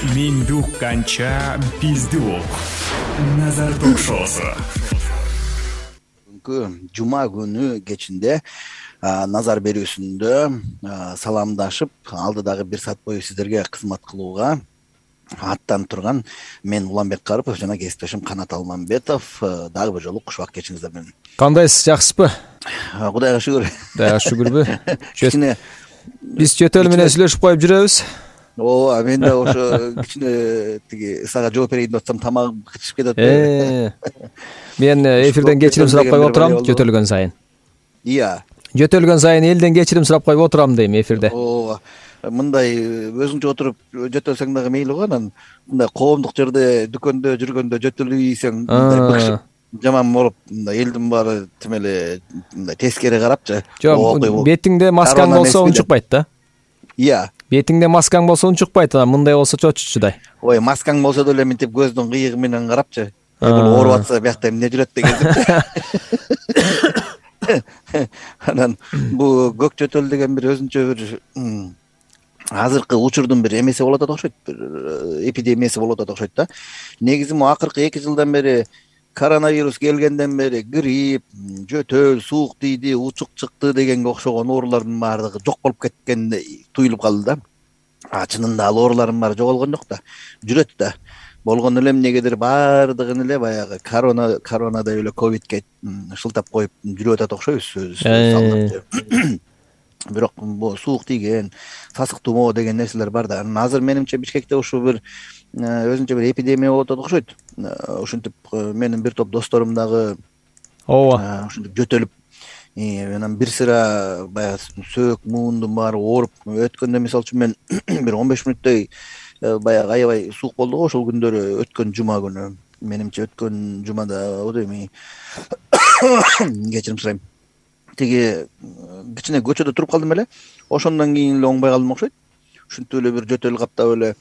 Менді ұққанша бізді ұқ. Назар ток-шоусы. Жума күнү кечинде назар берүүсүндө саламдашып алдыдагы 1 саат бою сиздерге кызмат кылууга аттанып турган мен Уланбек Карыпов жана кесиптешим Канат Алмамбетов дагы бир жолу куш убак кечиңиздер менен. Кандайсыз, жакшысызбы? Кудайга шүгүр. Кудайга шүгүрбү? Кичине биз чөтөл менен сүйлөшүп коюп жүрөбүз. Ооба, мен да ошо кичине тиги сага жооп берейин деп атсам тамагым кычып кетет. Мен эфирден кечирим сурап коюп отурам жөтөлгөн сайын. Iya. Жөтөлгөн сайын элден кечирим сурап коюп отурам дейм эфирде. Ооба. Мындай өзүңчө отуруп жөтөлсөң дагы мейли го, анан мындай коомдук жерде дүкөндө жүргөндө жөтөлүйсөң мындай быкшып жаман болуп, мындай элдин баары тим эле мындай тескери карапчы. Жок, бетиңде маскаң болсо унчукпайт да. Iya. Бетиңде маскаң болсо унчукпайт, мындай болсо чочучудай. Ой, маскаң болсо деле мынтип көздүн кыйыгы менен карапчы. Бул ооруп атса биякта эмне жүрөт дегенсип. Анан бул көк жөтөл деген бир өзүнчө бир азыркы учурдун бир эмеси болуп атат окшойт, бир эпидемиясы болуп атат окшойт да. Негизи мо акыркы 2 жылдан бери коронавирус келгенден бери грипп, жөтөл, суук тийди, учук чыкты дегенге окшогон оорулардын баардыгы жок болуп кеткендей туюлуп калды да. Чынында ал оорулардын баары жоголгон жок да, жүрөт да. Болгон эле эмнегедир баардыгын эле баягы коронадай эле ковидке шылтап коюп жүрүп атат окшойбуз. Бирок бул суук тийген, сасык тумоо деген нерселер бар да. Азыр менимче Бишкекте ушу бир өзүнчө бир эпидемия болуп атат окшойт. Ушинтип менин бир топ досторум дагы ооба ушинтип жөтөлүп, анан бир сыра баягы сөөк, муундун баары ооруп өткөндө, мисалы үчүн мен бир 15 мүнөттөй баягы аябай суук болду го ошол күндөрү, өткөн жума күнү. Менимче өткөн жумада одойм кечирим сурайм. Тиги кичине көчөдө туруп калдым эле. Ошондон кийин эле оңбой калдым окшойт. Ушинтип эле бир жөтөл каптап эле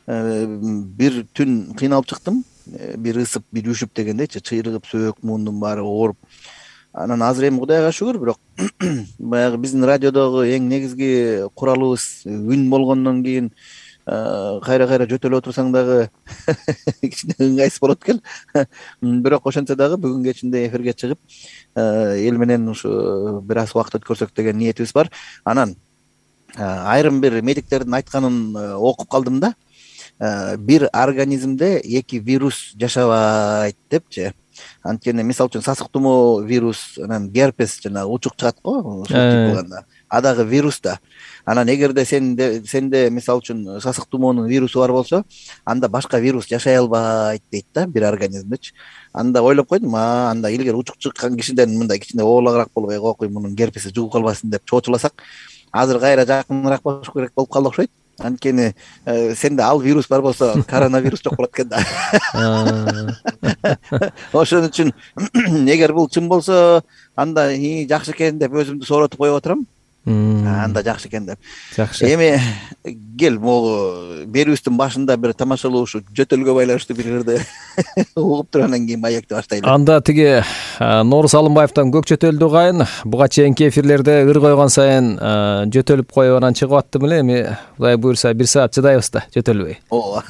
бир түн кыйналып чыктым. Бир ысып, бир үшүп дегендейчи, чыйрыгып, сөөк, муундун баары ооруп. Анан азыр эми Кудайга шүгүр, бирок баягы биздин радиодогу эң негизги куралыбыз үн болгондон кийин кайра жөтөлүп отурсаң дагы кичине ыңгайсыз болот экен. Бирок ошентсе дагы бүгүн кечинде эфирге чыгып эл менен ушу бир аз убакыт өткөрсөк деген ниетибиз бар. Анан айрым бир медиктердин айтканын окуп калдым да. Бир организмде 2 вирус жашабайт депчи. Анткени мисалы үчүн сасык тумоо вирус, анан герпес жана учук чыгат го, ошол тип болгондо. Адагы вирус да. Анан эгерде сенде мисалы үчүн сасык тумоонун вирусу бар болсо, анда башка вирус жашай албайт дейт да бир организмдечи. Анда ойлоп койдум, анда илгери учук чыккан кишиден мындай кичине оолагыраак болуп, кокуй мунун герпеси жугуп калбасын деп чоочуласак, азыр кайра жакыныраак болуш керек болуп калды окшойт. Анткени сенде ал вирус бар болсо, коронавирус жок болот экен да. Ошон үчүн эгер бул чын болсо, анда жакшы экен деп өзүмдү сооротуп коюп отурам. Анда жакшы экен деп. Жакшы. Эми кел, могу берүүбүздүн башында бир тамашалуу ушу жөтөлгө байланыштуу бир ырды угуп туруп анан кийин маекти баштайлы. Анда тиги Норус Алымбаевден көк жөтөлдү угайын. Буга чейинки эфирлерде ыр койгон сайын жөтөлүп коюп анан чыгып аттым эле. Эми Кудай буйрса 1 саат чыдайбыз да, жөтөлбөй. Ооба.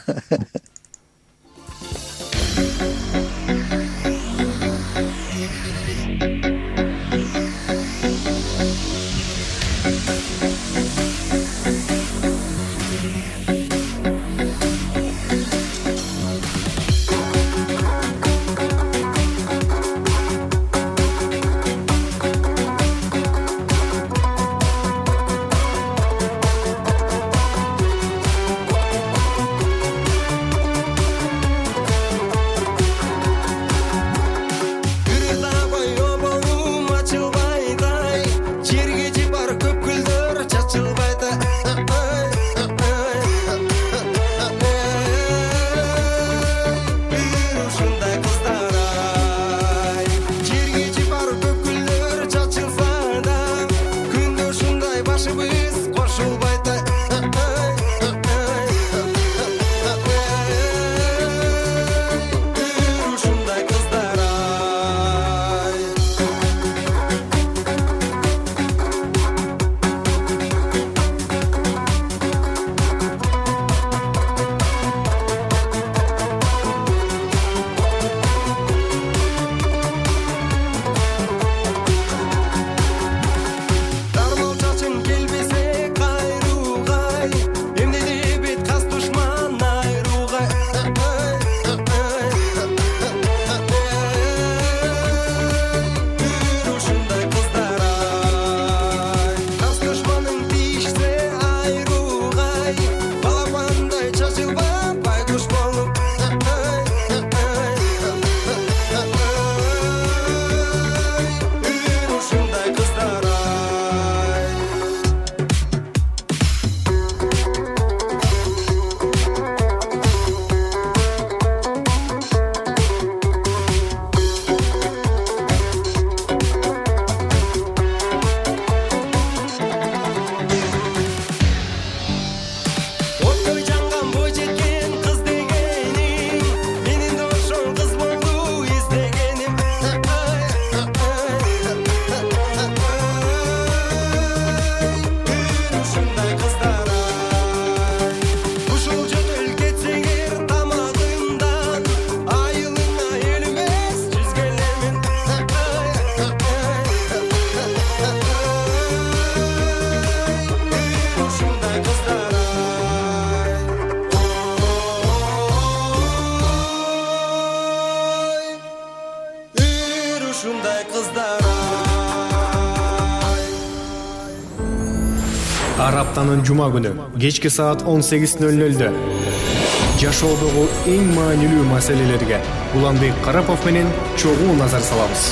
Аптанын жума күнү кечки саат 18:00 жашоодогу эң маанилүү маселелерге Уланбек Карапов менен чогуу назар салабыз.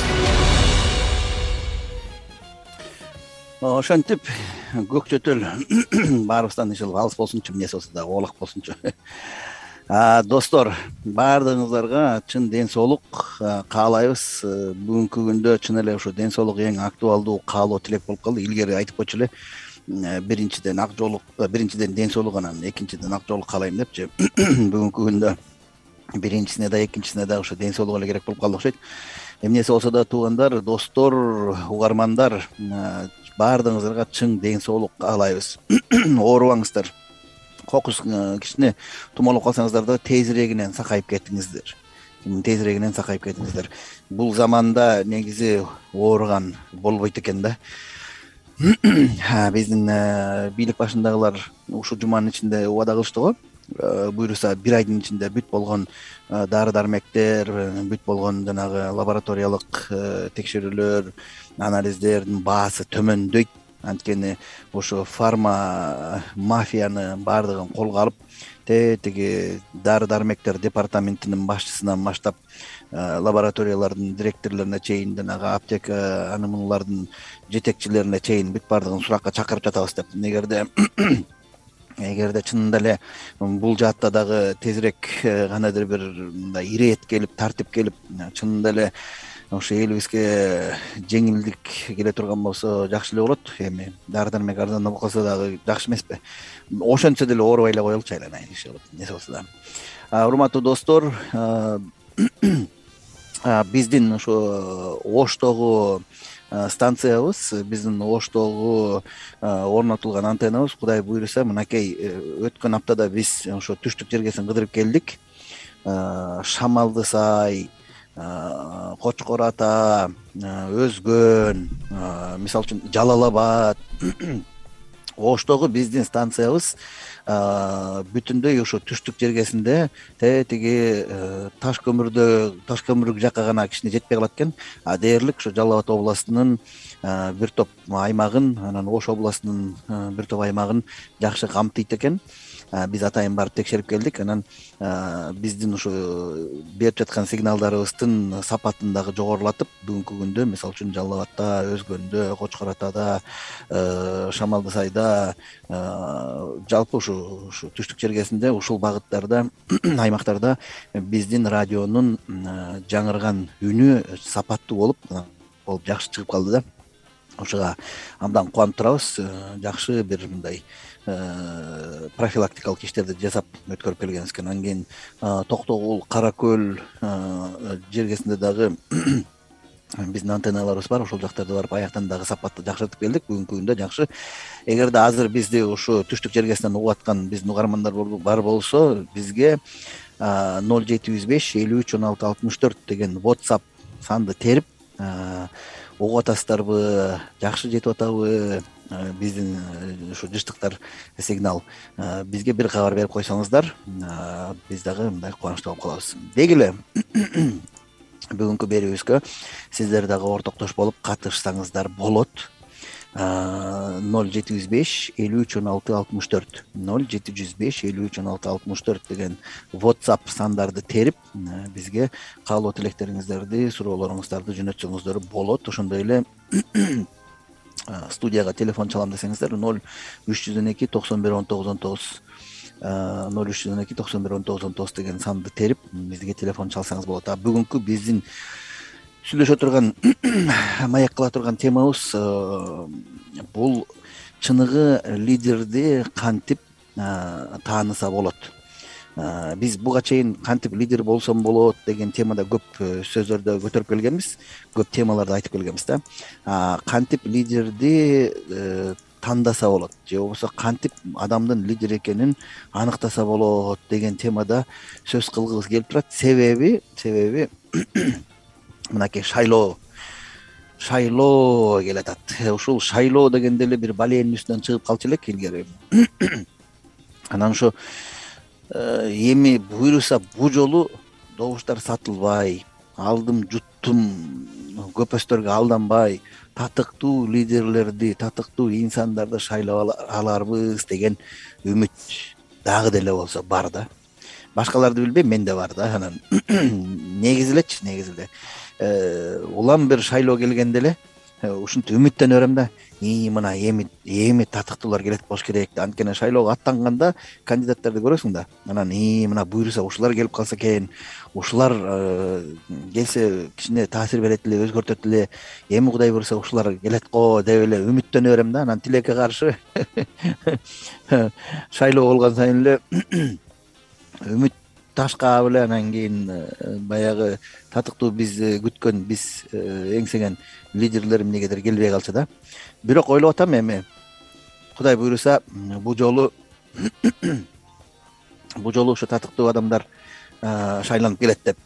Ошентип көк чөтөл баарыбыздан ишил алыс болсунчу, эмнеси болсо да оолак болсунчу. Достор, баардыгыңыздарга чын ден соолук каалайбыз. Бүгүнкү күндө чын эле ушу ден соолук эң актуалдуу каалоо тилек болуп калды. Илгери айтып койчу эле, биринчиден ден соолук, анан экинчиден ак жоолук каалайм депчи. Бүгүнкү күндө биринчисине да экинчисине да ушу ден соолук эле керек болуп калды окшойт. Эмнеси болсо да туугандар, достор, угармандар, баардыгыңыздарга чың ден соолук каалайбыз. Оорубаңыздар. Кокус кичине тумалып калсаңыздар да тезирегинен сакайып кетиңиздер. Бул заманда негизи ооруган болбойт экен да. Биздин бийлик башындагылар ушул жуманын ичинде убада кылышты го. Буюрса бир айдын ичинде бүт болгон дары-дармектер, бүт болгон жанагы лабораториялык текшерүүлөр, анализдердин баасы төмөндөйт. Анткени ошо фарма мафияны баардыгын колго алып, тиги дары-дармектер департаментинин башчысынан баштап лабораториялардын директорлоруна чейин, жанагы аптека анымылардын жетекчилерине чейин бүт баардыгын суракка чакырып жатабыз деп. Эгерде чынында эле бул жаатта дагы тезирээк кандайдыр бир мындай ирет келип, тартип келип, чынында эле ошо элибизге жеңилдик келе турган болсо жакшы эле болот. Эми дары-дармек арзандап калса дагы жакшы эмеспи? Ошентсе деле оорубай эле коелучу, айланайын иши болот. Эмнеси болсо да. Урматтуу достор, биздин ошо Оштогу станциябыз, биздин Оштогу орнотулган антеннабыз, Кудай буйруса, мынакей өткөн аптада биз ошо түштүк жергесин кыдырып келдик. Шамалды Сай, Кочкор Ата, Өзгөн, мисалы үчүн Жалал Абад, Оштогу биздин станциябыз бүтүндөй ошо түштүк жергесинде, тиги таш көмүрүк жакка гана кичине жетпей калат экен. Дээрлик ошо Жалал Абад областынын бир топ аймагын, анан Ош областынын бир топ аймагын жакшы камтыйт экен. Биз атайын барып текшерип келдик. Анан биздин ушу берип жаткан сигналдарыбыздын сапатын дагы жогорулатып, бүгүнкү күндө мисалы үчүн Жалал Абадта, Өзгөндө, Кочкор Атада, Шамалды Сайда, жалпы ушу түштүк жергесинде ушул багыттарда, аймактарда биздин радионун жаңырган үнү сапаттуу болуп жакшы чыгып калды да. Ошого абдан кубанып турабыз. Жакшы бир мындай профилактикалык иштерди жасап өткөрүп келгенбизге. Анан кийин Токтогул, Кара Көл жергесинде дагы биздин антенналарыбыз бар. Ошол жактарда барып аяктан дагы сапатты жакшыртып келдик. Бүгүнкү күндө жакшы. Эгерде азыр бизди ушу түштүк жергесинен угуп аткан биздин угармандар бар болсо, бизге 0705 53 16 64 деген WhatsApp санды терип угуп атасыздарбы, жакшы жетип атабы биздин ушу жыштыктар сигнал, бизге бир кабар берип койсоңуздар, биз дагы мындай кубанычтуу болуп калабыз. Деги эле бүгүнкү берүүбүзгө сиздер дагы ортоктош болуп катышсаңыздар болот. 0705 53 16 64 0705 53 16 64 деген WhatsApp сандарды терип бизге каалоо тилектериңиздерди, суроолоруңуздарды жөнөтсөңүздөр болот. Ошондой эле студияга телефон чалам десеңиздер 0312 91 19 19 0312 91 19 19 деген санды терип бизге телефон чалсаңыз болот. Бүгүнкү биздин сүйлөшө турган, маек кыла турган темабыз бул чыныгы лидерди кантип тааныса болот. Биз буга чейин кантип лидер болсом болот деген темада көп сөздөрдө көтөрүп келгенбиз, көп темаларды айтып келгенбиз да. Кантип лидерди тандаса болот, же болбосо кантип адамдын лидер экенин аныктаса болот деген темада сөз кылгыбыз келип турат. Себеби мынакей шайлоо келатат. Ушул шайлоо дегенде эле бир баленин үстүнөн чыгып калчу элек илгери. Анан ошо эми буйруса бу жолу добуштар сатылбай, алдым жуттум көпөстөргө алданбай татыктуу лидерлерди, татыктуу инсандарды шайлап аларбыз деген үмүт дагы деле болсо бар да. Башкаларды билбейм, менде бар да. Анан негизи эле улам бир шайлоо келгенде эле ушинтип үмүттөнөрөм да. Мына эми татыктуулар келет болуш керек. Анткени шайлоого аттанганда кандидаттарды көрөсүң да. Анан мына буюрса ушулар келип калса экен, ушулар келсе кичине таасир берет эле, өзгөртөт эле. Эми Кудай буюрса ушулар келет го деп эле үмүттөнөрөм да. Анан тилекке каршы шайлоо болгон сайын эле үмүт ташкап эле, анан кийин баягы татыктуу биз күткөн, биз эңсеген лидерлер эмнегедир келбей калчу да. Бирок ойлоп атам, эми Кудай буюрса бул жолу ушу татыктуу адамдар шайланып келет деп.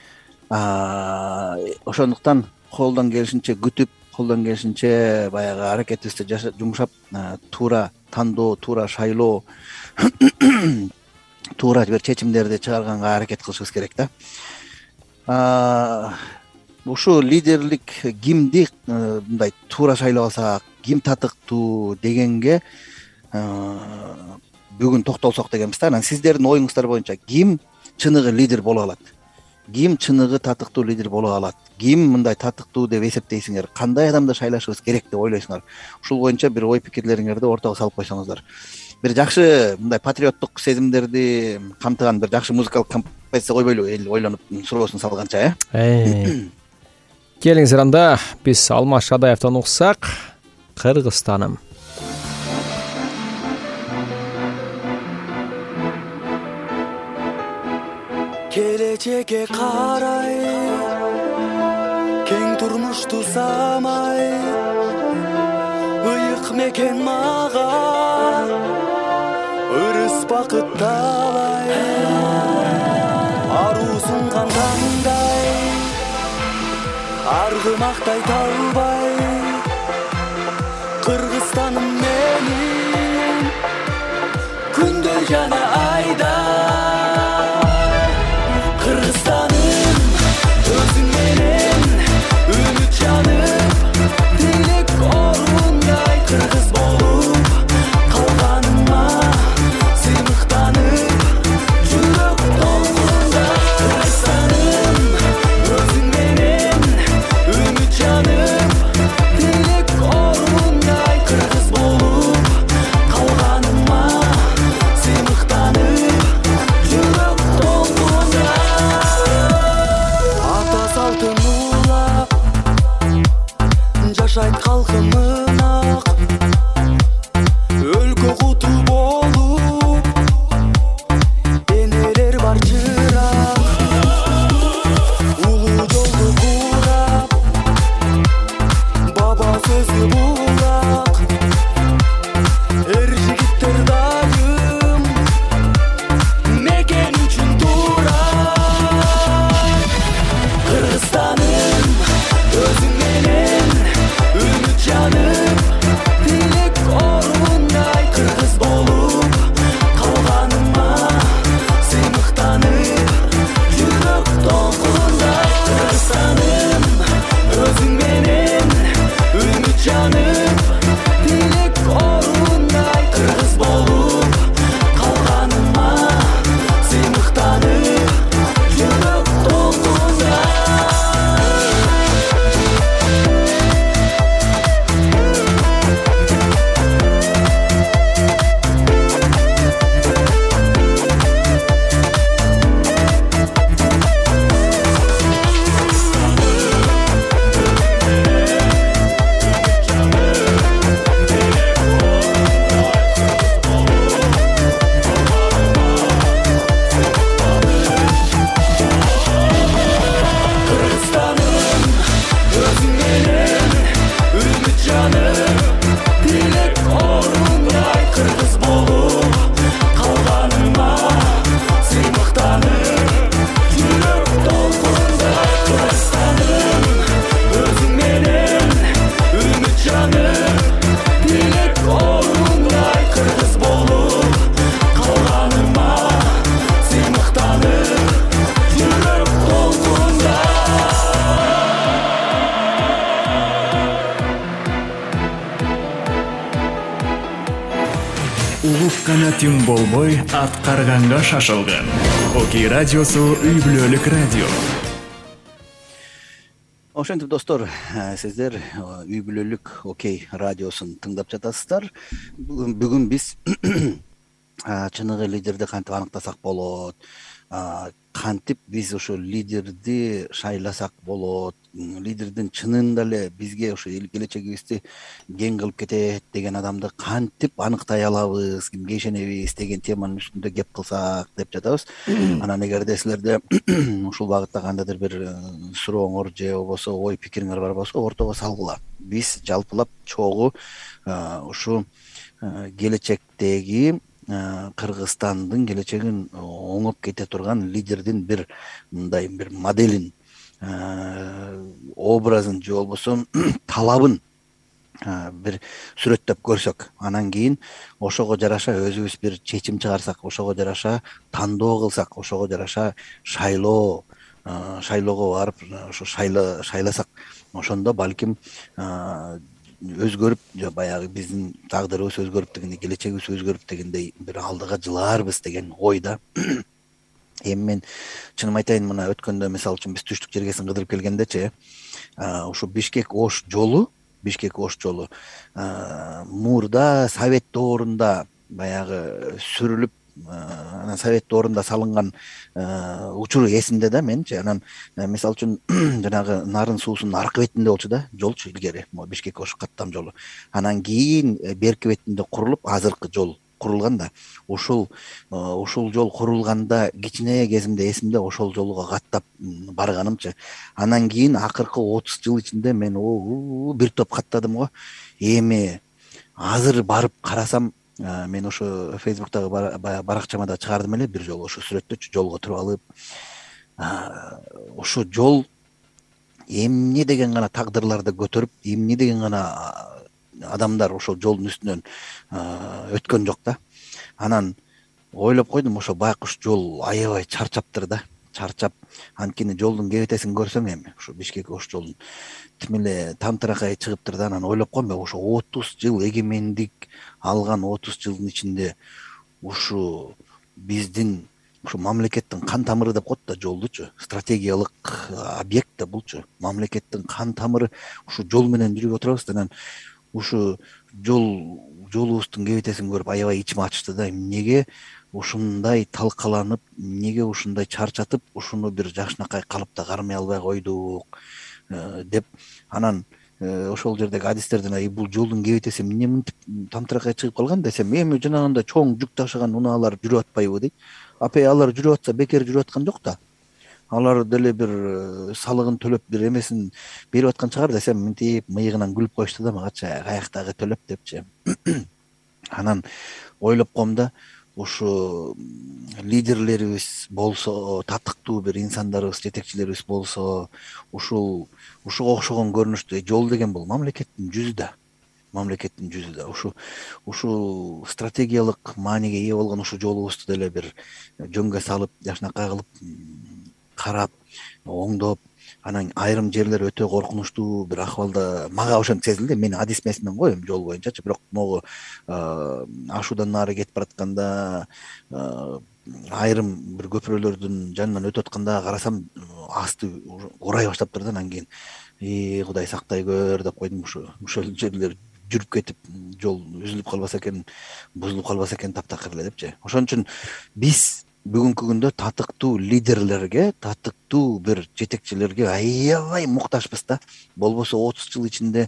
Ошондуктан колдон келишинче күтүп, колдон келишинче баягы аракетибизди жумшап, туура тандоо, туура шайлоо, туура бир чечимдерди чыгарганга аракет кылышыбыз керек да. Ушу лидерлик кимди мындай туура шайлап алсак, ким татыктуу дегенге бүгүн токтолсок дегенбиз да. Анан сиздердин оюңуздар боюнча ким чыныгы лидер боло алат? Ким чыныгы татыктуу лидер боло алат? Ким мындай татыктуу деп эсептейсиңер? Кандай адамды шайлашыбыз керек деп ойлойсуңар? Ушул боюнча бир ой пикирлериңерди ортого салып койсоңуздар. Бир жакшы мындай патриоттук сезимдерди камтыган бир жакшы музыкалык композиция койбойлу, эл ойлонуп суроосун салганча, Келиңиздер анда биз Алмаз Шадаевден уксак, Кыргызстаным. Келечекке карай, кең турмушту самай, ыйык мекен мага, ырыс бакыт талай, аруу сунган таңдай, аргымактай талбай, Кыргызстаным менин, күндө жана айда. Kırgızstanım özün menen ümit janıp dilek orunday Kırgız bolup kalganıma sыймыктанып жүрөк толкунда. Kırgızstanım özün menen ümit janıp dilek orunday Kırgız bolup kalganıma sыймыктанып тим болбой аткарганга шашылган. Окей радиосу үй бүлөлүк радио. Ошентип достор, сиздер үй бүлөлүк Окей радиосун тыңдап жатасыздар. Бүгүн биз чыныгы лидерди кантип аныктасак болот, кантип биз ошо лидерди шайласак болот, лидердин чынында эле бизге ошо келечегибизди кең кылып кетет деген адамды кантип аныктай алабыз, кимге ишенебиз деген теманын үстүндө кеп кылсак деп жатабыз. Анан эгерде силерде ушул багытта кандайдыр бир сурооңор же болбосо ой пикириңер бар болсо ортого салгыла. Биз жалпылап чогуу ушу келечектеги Кыргызстандын келечегин оңоп кете турган лидердин бир мындай бир моделин, образын же болбосо талабын бир сүрөттөп көрсөк, анан кийин ошого жараша өзүбүз бир чечим чыгарсак, ошого жараша тандоо кылсак, ошого жараша шайлоого барып ошо шайласак, ошондо балким өзгөрүп, баягы биздин тагдырыбыз өзгөрүп дегендей, келечегибиз өзгөрүп дегендей бир алдыга жылаарбыз деген ойда. Эми мен чынын айтайын, мына өткөндө мисалы үчүн биз түштүк жергесин кыдырып келгендечи, ушу Бишкек-Ош жолу мурда Совет доорунда баягы сүрүлүп, анан Совет доорунда салынган учуру эсимде да менчи. Анан мисалы үчүн жанагы Нарын суусунун аркы бетинде болчу да жолчу илгери, Бишкек-Ош каттам жолу. Анан кийин берки бетинде курулуп, азыркы жол курулган да. Ушул жол курулганда кичине кезимде эсимде, ошол жолго каттап барганымчы. Анан кийин акыркы 30 жыл ичинде мен бир топ каттадым го. Эми азыр барып карасам, мен ошо Фейсбуктагы баракчама да чыгардым эле бир жолу, ошо сүрөттөчү жолго туруп алып. Ошо жол эмне деген гана тагдырларды көтөрүп, эмне деген гана адамдар ошол жолдун үстүнөн өткөн жок да. Анан ойлоп койдум, ошо байкуш жол аябай чарчаптыр да. Чарчап, анткени жолдун кебетесин көрсөң эми ошо Бишкек-Ош жолдун тим эле тамтыракай чыгыптыр да. Анан ойлоп койдум, ошо 30 жыл эгемендик алган 30 жылдын ичинде ушу биздин ушу мамлекеттин кан тамыры деп коет да жолдучу, стратегиялык объект да булчу. Мамлекеттин кан тамыры ушу жол менен жүрүп отурабыз. Анан ушу жолубуздун кебетесин көрүп аябай ичим ачышты да. Эмнеге ушундай талкаланып, эмнеге ушундай чарчатып, ушуну бир жакшынакай калыпта кармай албай койдук деп. Анан ошол жердеги адистерден бул жолдун кебетеси эмне мынтип тамтыракай чыгып калган десем, эми жанагындай чоң жүк ташыган унаалар жүрүп атпайбы дейт. Апай, алар жүрүп атса бекер жүрүп аткан жок да. Алар деле бир салыгын төлөп, бир эмесин берип аткан чыгар десем, мынтип мыйыгынан күлүп коюшту да мага, каяктагы төлөп депчи. Анан ойлоп коем да, ушу лидерлерибиз болсо, татыктуу бир инсандарыбыз, жетекчилерибиз болсо, ушуга окшогон көрүнүштү. Жол деген бул мамлекеттин жүзү да. Ушу стратегиялык мааниге ээ болгон ушу жолубузду деле бир жөнгө салып, жакшынакай кылып карап, оңдоп, анан айрым жерлер өтө коркунучтуу бир акыбалда мага ошентип сезилди. Мен адис эмесмин го эми жол боюнчачы, бирок могу ашуудан нары кетип баратканда, айрым бир көпүрөлөрдүн жанынан өтүп атканда карасам, асты урай баштаптыр да. Анан кийин Кудай сактай көр деп койдум. Ошол жерлер жүрүп кетип, жол үзүлүп калбаса экен, бузулуп калбаса экен таптакыр эле депчи. Ошон үчүн биз бүгүнкү күндө татыктуу лидерлерге, татыктуу бир жетекчилерге аябай муктажбыз да. Болбосо 30 жыл ичинде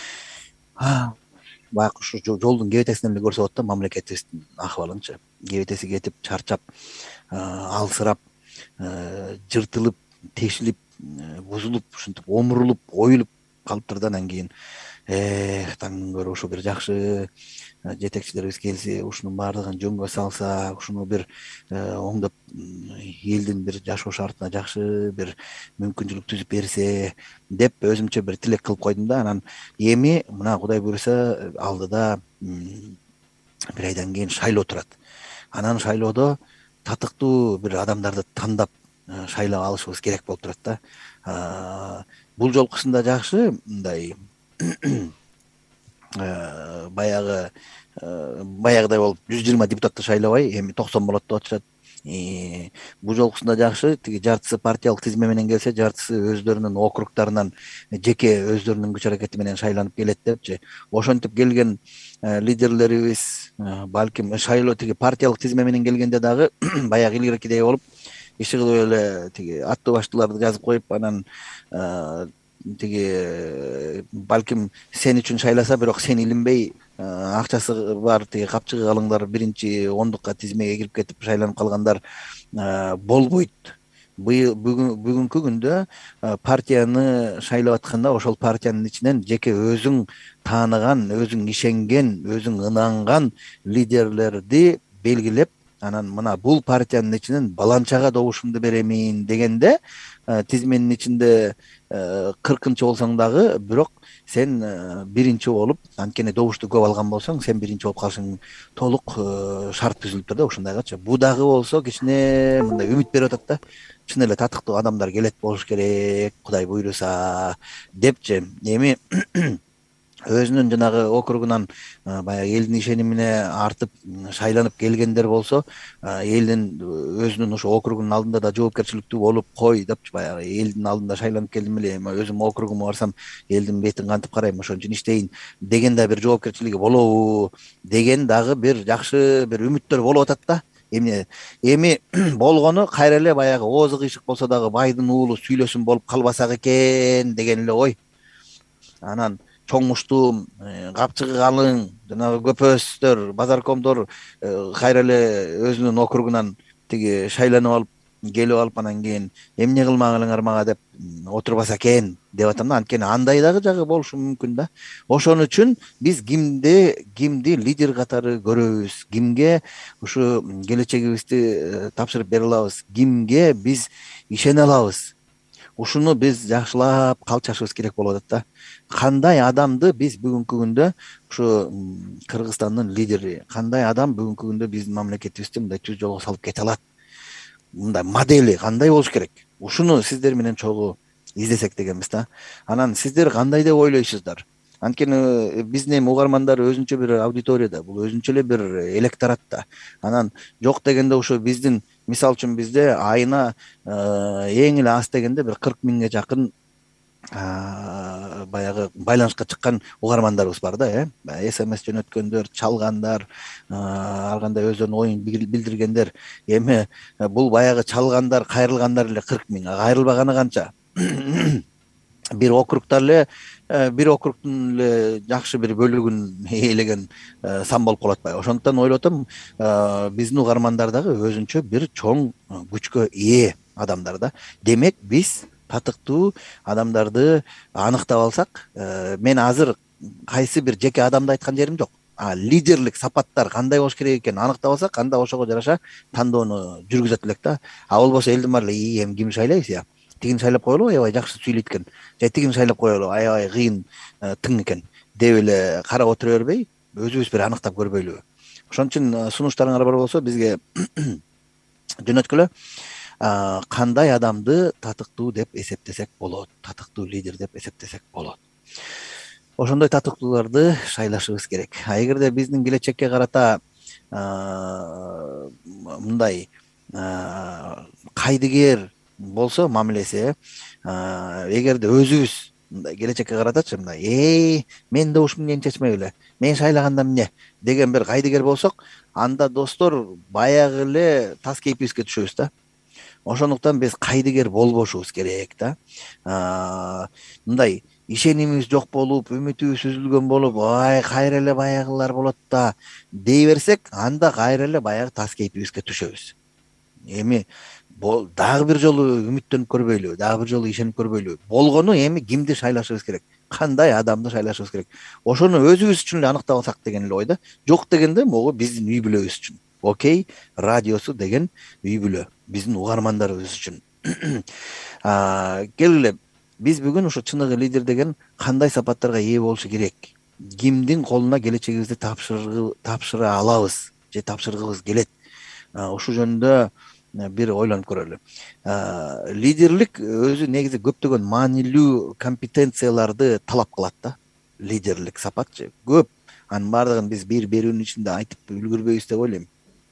байкуш жолдун кебетесинен эле көрсө болот да мамлекетибиздин акыбалынчы. Кебетеси кетип, чарчап, алсырап, жыртылып, тешилип, бузулуп, ушинтип омурулуп, оюлуп калыптыр да. Анан кийин таңдын көрү ушу бир жакшы жетекчилерибиз келсе, ушунун баардыгын жөнгө салса, ушуну бир оңдоп, элдин бир жашоо шартына жакшы бир мүмкүнчүлүк түзүп берсе деп өзүмчө бир тилек кылып койдум да. Анан эми мына Кудай буйруса алдыда бир айдан кийин шайлоо турат. Анан шайлоодо татыктуу бир адамдарды тандап шайлап алышыбыз керек болуп турат да. Бул жолкусунда жакшы мындай баягы баягыдай болуп 120 депутатты шайлабай эми 90 болот деп атышат. Бул жолкусунда жакшы тиги жартысы партиялык тизме менен келсе, жартысы өздөрүнүн округдарынан жеке өздөрүнүн күч аракети менен шайланып келет депчи. Ошентип келген лидерлерибиз балким шайлоо тиги партиялык тизме менен келгенде дагы баягы илгеркидей болуп иши кылып эле тиги аттуу баштууларды жазып коюп, анан тиги балким сен үчүн шайласа, бирок сен илинбей акчасы бар тиги капчыгы калыңдар биринчи ондукка тизмеге кирип кетип шайланып калгандар болбойт. Бүгүнкү күндө партияны шайлап атканда ошол партиянын ичинен жеке өзүң тааныган, өзүң ишенген, өзүң ынанган лидерлерди белгилеп, анан мына бул партиянын ичинен баланчага добушумду беремин дегенде тизменин ичинде 40-нчы болсоң дагы, бирок сен биринчи болуп, анткени добушту көп алган болсоң, сен биринчи болуп калышың толук шарт түзүлүптүр да ушундайгачы. Бу дагы болсо кичине мындай үмүт берип атат да. Чын эле татыктуу адамдар келет болуш керек, Кудай буйруса депчи. Эми өзүнүн жанагы округунан баягы элдин ишенимине артып шайланып келгендер болсо, элдин өзүнүн ошо округунун алдында да жоопкерчиликтүү болуп кой депчи, баягы элдин алдында шайланып келдим эле, эми өзүм округума барсам элдин бетин кантип карайм, ошон үчүн иштейин деген да бир жоопкерчилиги болобу деген дагы бир жакшы бир үмүттөр болуп атат да. Эми болгону кайра эле баягы оозу кыйшык болсо дагы байдын уулу сүйлөсүн болуп калбасак экен деген эле ой. Анан чоң муштуу, капчыгы калың, жанагы көпөстөр, базаркомдор кайра эле өзүнүн округунан тиги шайланып алып, келип алып, анан кийин эмне кылмаңылыңар мага деп отурбаса экен деп атам да. Анткени андай дагы жагы болушу мүмкүн да. Ошон үчүн биз кимди лидер катары көрөбүз, кимге ушу келечегибизди тапшырып бере алабыз, кимге биз ишене алабыз. Ушуну биз жакшылап калчашыбыз керек болуп атат да. Кандай адамды биз бүгүнкү күндө ушу Кыргызстандын лидери, кандай адам бүгүнкү күндө биздин мамлекетибизди мындай түз жолго салып кете алат, мындай модели кандай болуш керек, ушуну сиздер менен чогуу издесек дегенбиз да. Анан сиздер кандай деп ойлойсуздар? Анткени биздин эми угармандар өзүнчө бир аудиторияда, бул өзүнчө эле бир электоратта. Анан жок дегенде ушу биздин, мисалы үчүн бизде айына эң эле аз дегенде бир 40 миңге жакын баягы байланышка чыккан угармандарыбыз бар да, СМС жөнөткөндөр, чалгандар, ар кандай өздөрүнүн оюн билдиргендер. Эми бул баягы чалгандар, кайрылгандар эле 40 миң, кайрылбаганы канча? Бир округтар эле, бир округдун эле жакшы бир бөлүгүн ээлеген сан болуп калат атпайбы? Ошондуктан ойлоп атам, биздин угармандар дагы өзүнчө бир чоң күчкө ээ адамдар да. Демек биз татыктуу адамдарды аныктап алсак, мен азыр кайсы бир жеке адамды айткан жерим жок. Лидерлик сапаттар кандай болуш керек экенин аныктап алсак, анда ошого жараша тандоону жүргүзөт элек да. Болбосо элдин баары эле эми кимди шайлайбыз я? Тигини шайлап коелу, аябай жакшы сүйлөйт экен. Же тигини шайлап коелу, аябай кыйын тың экен деп эле карап отура бербей, өзүбүз бир аныктап көрбөйлүбү? Ошон үчүн сунуштарыңар бар болсо бизге жөнөткүлө. Кандай адамды татыктуу деп эсептесек болот, татыктуу лидер деп эсептесек болот. Ошондой татыктууларды шайлашыбыз керек. Эгерде биздин келечекке карата мындай кайдыгер болсо мамилеси, эгерде өзүбүз мындай келечекке каратачы мындай мен добушумду эмне чечмек эле, мен шайлаганда эмне деген бир кайдыгер болсок, анда достор баягы эле тас кейпибизге түшөбүз да. Ошондуктан биз кайдыгер болбошубуз керек да. Мындай ишенимибиз жок болуп, үмүтүбүз үзүлгөн болуп, кайра эле баягылар болот да дей берсек, анда кайра эле баягы тас кейпибизге түшөбүз. Эми дагы бир жолу үмүттөнүп көрбөйлүбү, дагы бир жолу ишенип көрбөйлүбү? Болгону эми кимди шайлашыбыз керек, кандай адамды шайлашыбыз керек, ошону өзүбүз үчүн эле аныктап алсак деген эле ойда. Жок дегенде могу биздин үй бүлөбүз үчүн, Окей радиосу деген үй бүлө, биздин угармандарыбыз үчүн. Келгиле, биз бүгүн ушу чыныгы лидер деген кандай сапаттарга ээ болушу керек, кимдин колуна келечегибизди тапшыра алабыз же тапшыргыбыз келет, ушул жөнүндө бир ойлонуп көрөлү. Лидерлик өзү негизи көптөгөн маанилүү компетенцияларды талап кылат да. Лидерлик сапатчы көп анын баардыгын биз бир берүүнүн ичинде айтып үлгүрбөйбүз деп ойлойм.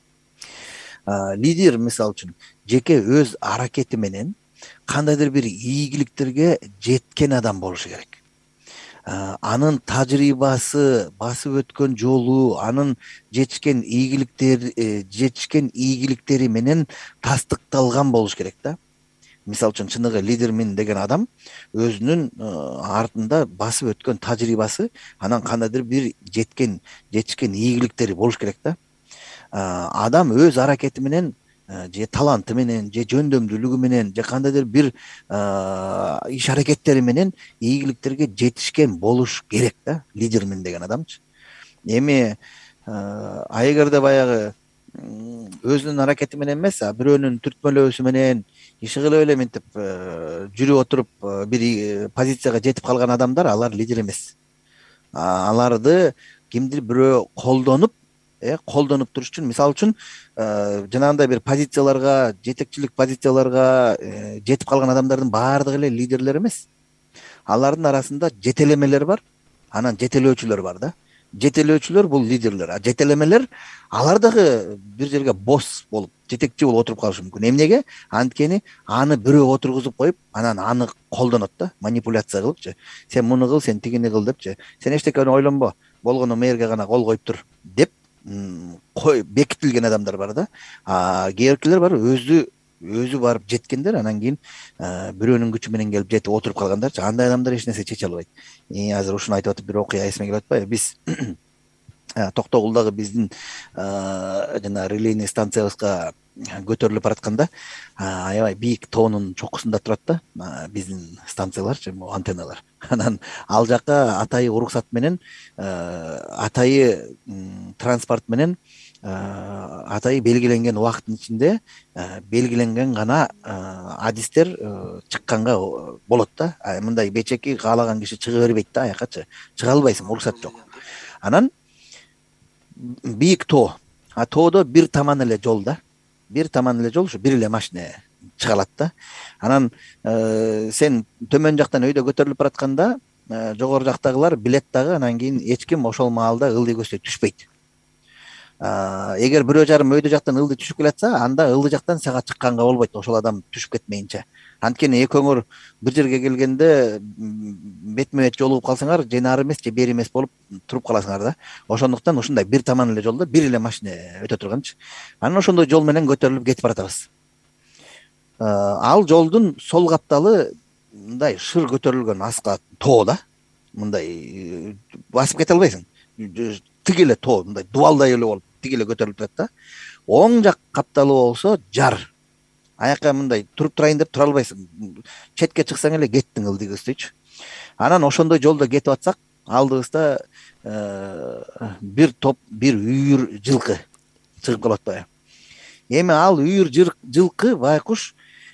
Лидер мисалы үчүн жеке өз аракети менен кандайдыр бир ийгиликтерге жеткен адам болушу керек. Анын тажрыйбасы, басып өткөн жолу, анын жетишкен ийгиликтери менен тастыкталган болуш керек да. Мисалы үчүн чыныгы лидермин деген адам өзүнүн артында басып өткөн тажрыйбасы, анан кандайдыр бир жетишкен ийгиликтери болуш керек да. Адам өз аракети менен же таланты менен же жөндөмдүүлүгү менен же кандайдыр бир иш аракеттери менен ийгиликтерге жетишкен болуш керек да, лидермин деген адамчы. Эми эгерде баягы өзүнүн аракети менен эмес, бирөөнүн түртмөлөөсү менен иши кылып эле мынтип жүрүп отуруп бир позицияга жетип калган адамдар, алар лидер эмес. Аларды кимдир бирөө колдонуп туруш үчүн, мисалы үчүн жанагындай бир позицияларга, жетекчилик позицияларга жетип калган адамдардын баардыгы эле лидерлер эмес. Алардын арасында жетелемелер бар, анан жетелөөчүлөр бар да. Жетелөөчүлөр бул лидерлер, а жетелемелер алар дагы бир жерге босс болуп, жетекчи болуп отуруп калышы мүмкүн. Эмнеге? Анткени аны бирөө отургузуп коюп, анан аны колдонот да, манипуляция кылыпчы. Сен муну кыл, сен тигини кыл депчи. Сен эчтекени ойлонбо, болгону мээрге гана кол коюп тур деп бекитилген адамдар бар да. Кээ биркилер бар, өзү барып жеткендер, анан кийин бирөөнүн күчү менен келип жетип отуруп калгандарчы. Андай адамдар эч нерсе чече албайт. Азыр ушуну айтып атып бир окуя эсиме келип атпайбы. Биз Токтогулдагы биздин жана релейный станциябызга көтөрүлүп баратканда аябай бийик тоонун чокусунда турат да биздин станцияларчы, антенналар. Анан ал жака атайы уруксат менен, атайы транспорт менен, атайы белгиленген убакыттын ичинде белгиленген гана адистер чыкканга болот да. Мындай бечеки каалаган киши чыга бербейт да аякачы. Чыга албайсың, уруксат жок. Анан бийик тоо. Тоодо бир таман эле жол да. Бир таман эле жол, ушу бир эле машина чыга алат да. Анан сен төмөн жактан өйдө көтөрүлүп баратканда жогору жактагылар билет дагы, анан кийин эч ким ошол маалда ылдый көздөй түшпөйт. Эгер бирөө жарым өйдө жактан ылдый түшүп келатса, анда ылдый жактан сага чыкканга болбойт, ошол адам түшүп кетмейинче. Анткени экөөңөр бир жерге келгенде бетме бет жолугуп калсаңар, же нары эмес, же бери эмес болуп туруп каласыңар да. Ошондуктан ушундай бир таман эле жолдо бир эле машина өтө турганчы. Анан ошондой жол менен көтөрүлүп кетип баратабыз. Ал жолдун сол капталы мындай шыр көтөрүлгөн аска тоо да. Мындай басып кете албайсың. Тиги эле тоо, мындай дубалдай эле болуп тиги эле көтөрүлүп турат да. Оң жак капталы болсо жар. Аяка мындай туруп турайын деп тура албайсың. Четке чыксаң эле кеттиң ылдый көздөйчү. Анан ошондой жолдо кетип атсак, алдыбызда бир топ, бир үйүр жылкы чыгып калат да. Эми ал үйүр жылкы байкуш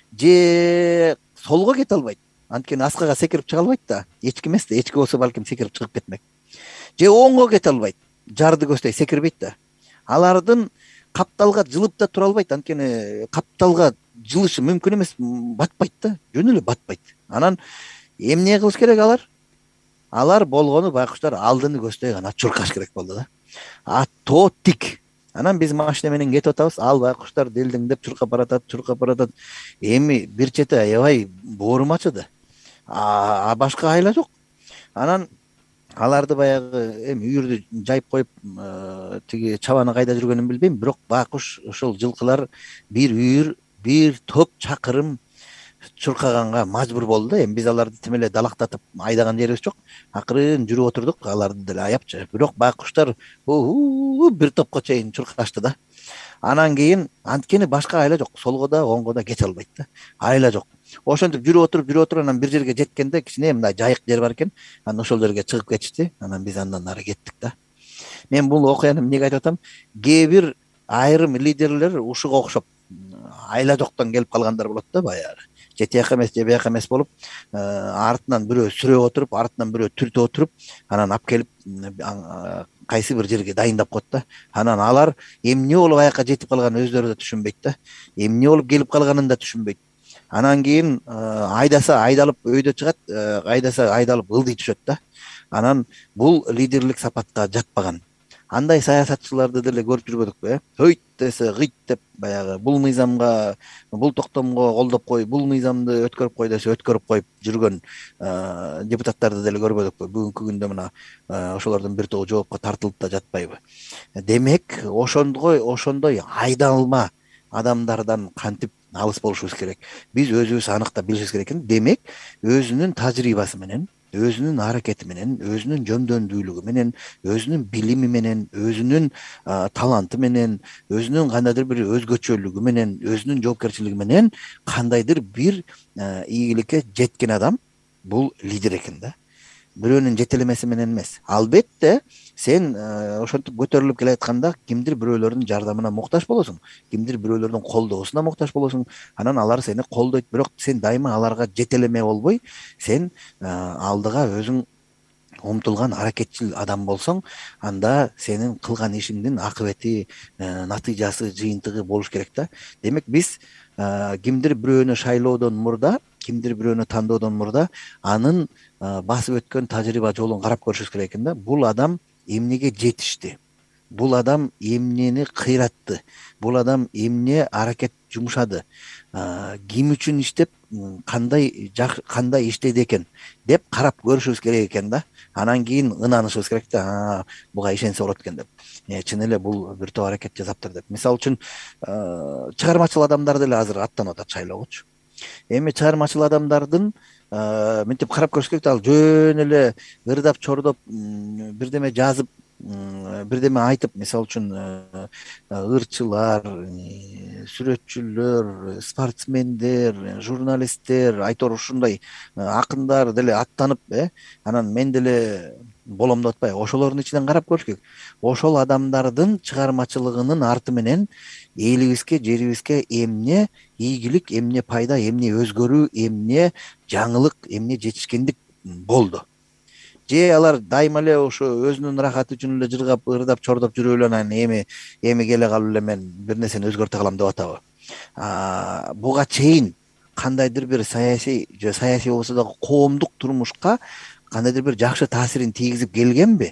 же солго кете албайт. Анткени аскага секирип чыга албайт да. Эчки эмес да, эчки болсо балким секирип чыгып кетмек. Же оңго кете албайт. Жарды көздөй секирбейт да. Алардын капталга жылып да тура албайт. Анткени капталга жылышы мүмкүн эмес, батпайт да. Жөн эле батпайт. Анан эмне кылыш керек алар? Алар болгону байкуштар алдыны көздөй гана чуркаш керек болду да. Тоо тик. Анан биз машина менен кетип атабыз. Ал байкуштар делдиңдеп чуркап баратат. Эми бир чети аябай боорум ачыды. Башка айла жок. Анан аларды баягы эми үйүрдү жайып коюп, тиги чабаны кайда жүргөнүн билбейм, бирок байкуш ошол жылкылар бир үйүр, бир топ чакырым чуркаганга мажбур болду да. Эми биз аларды тим эле далактатып айдаган жерибиз жок. Акырын жүрүп отурдук, аларды деле аяпчы. Бирок байкуштар бир топко чейин чуркашты да. Анан кийин анткени башка айла жок. Солго да, оңго да кете албайт да. Айла жок. Ошентип жүрүп отуруп, анан бир жерге жеткенде кичине мындай жайык жер бар экен. Анан ошол жерге чыгып кетишти. Анан биз андан нары кеттик да. Мен бул окуяны эмнеге айтып атам? Кээ бир айрым лидерлер ушуга окшоп айла жоктон келип калгандар болот да баягы. Же тияка эмес, же бияка эмес болуп, артынан бирөө сүрөп отуруп, артынан бирөө түртүп отуруп, анан алып келип кайсы бир жерге дайындап коет да. Анан алар эмне болуп аяка жетип калганын өздөрү да түшүнбөйт да. Эмне болуп келип калганын да түшүнбөйт. Анан кийин айдаса айдалып өйдө чыгат, айдаса айдалып ылдый түшөт да. Анан бул лидерлик сапатка жатпаган. Андай саясатчыларды деле көрүп жүрбөдүкпү? Хойт десе гыйт деп баягы бул мыйзамга, бул токтомго колдоп кой, бул мыйзамды өткөрүп кой десе өткөрүп коюп жүргөн депутаттарды деле көрбөдүкпү? Бүгүнкү күндө мына ошолордун бир тобу жоопко тартылып да жатпайбы? Демек, ошондой айдалма адамдардан кантип алыс болушубуз керек. Биз өзүбүз аныктап билишибиз керек экен. Демек, өзүнүн тажрыйбасы менен, өзүнүн аракети менен, өзүнүн жөндөмдүүлүгү менен, өзүнүн билими менен, өзүнүн таланты менен, өзүнүн кандайдыр бир өзгөчөлүгү менен, өзүнүн жоопкерчилиги менен кандайдыр бир ийгиликке жеткен адам бул лидер экен да. Бирөөнүн жетелемеси менен эмес. Албетте, сен ошентип көтөрүлүп келатканда кимдир бирөөлөрдүн жардамына муктаж болосуң, кимдир бирөөлөрдүн колдоосуна муктаж болосуң. Анан алар сени колдойт, бирок сен дайыма аларга жетелеме болбой, сен алдыга өзүң умтулган аракетчил адам болсоң, анда сенин кылган ишиңдин акыбети, натыйжасы, жыйынтыгы болуш керек да. Демек, биз кимдир бирөөнү шайлоодон мурда, кимдир бирөөнү тандоодон мурда анын басып өткөн тажрыйба жолун карап көрүшүбүз керек экен да. Бул адам эмнеге жетишти? Бул адам эмнени кыйратты? Бул адам эмне аракет жумшады? Ким үчүн иштеп, кандай иштеди экен деп карап көрүшүбүз керек экен да. Анан кийин ынанышыбыз керек да, буга ишенсе болот экен деп. Чын эле бул бир топ аракет жасаптыр деп. Мисалы үчүн, чыгармачыл адамдар деле азыр аттанып атат шайлоогочу. Эми чыгармачыл адамдардын мынтип карап көрүш керек да, ал жөн эле ырдап чордоп бирдеме жазып, бирдеме айтып, мисалы үчүн ырчылар, сүрөтчүлөр, спортсмендер, журналисттер, айтор ушундай акындар деле аттанып, анан мен деле болом деп атпайбы? Ошолордун ичинен карап көрүш керек. Ошол адамдардын чыгармачылыгынын арты менен элибизге, жерибизге эмне ийгилик, эмне пайда, эмне өзгөрүү, эмне жаңылык, эмне жетишкендик болду. Же алар дайыма эле ошо өзүнүн рахаты үчүн эле жыргап, ырдап, чордоп жүрүп эле анан эми келе калып эле мен бир нерсени өзгөртө калам деп атабы? Буга чейин кандайдыр бир саясий болбосо дагы коомдук турмушка кандайдыр бир жакшы таасирин тийгизип келгенби?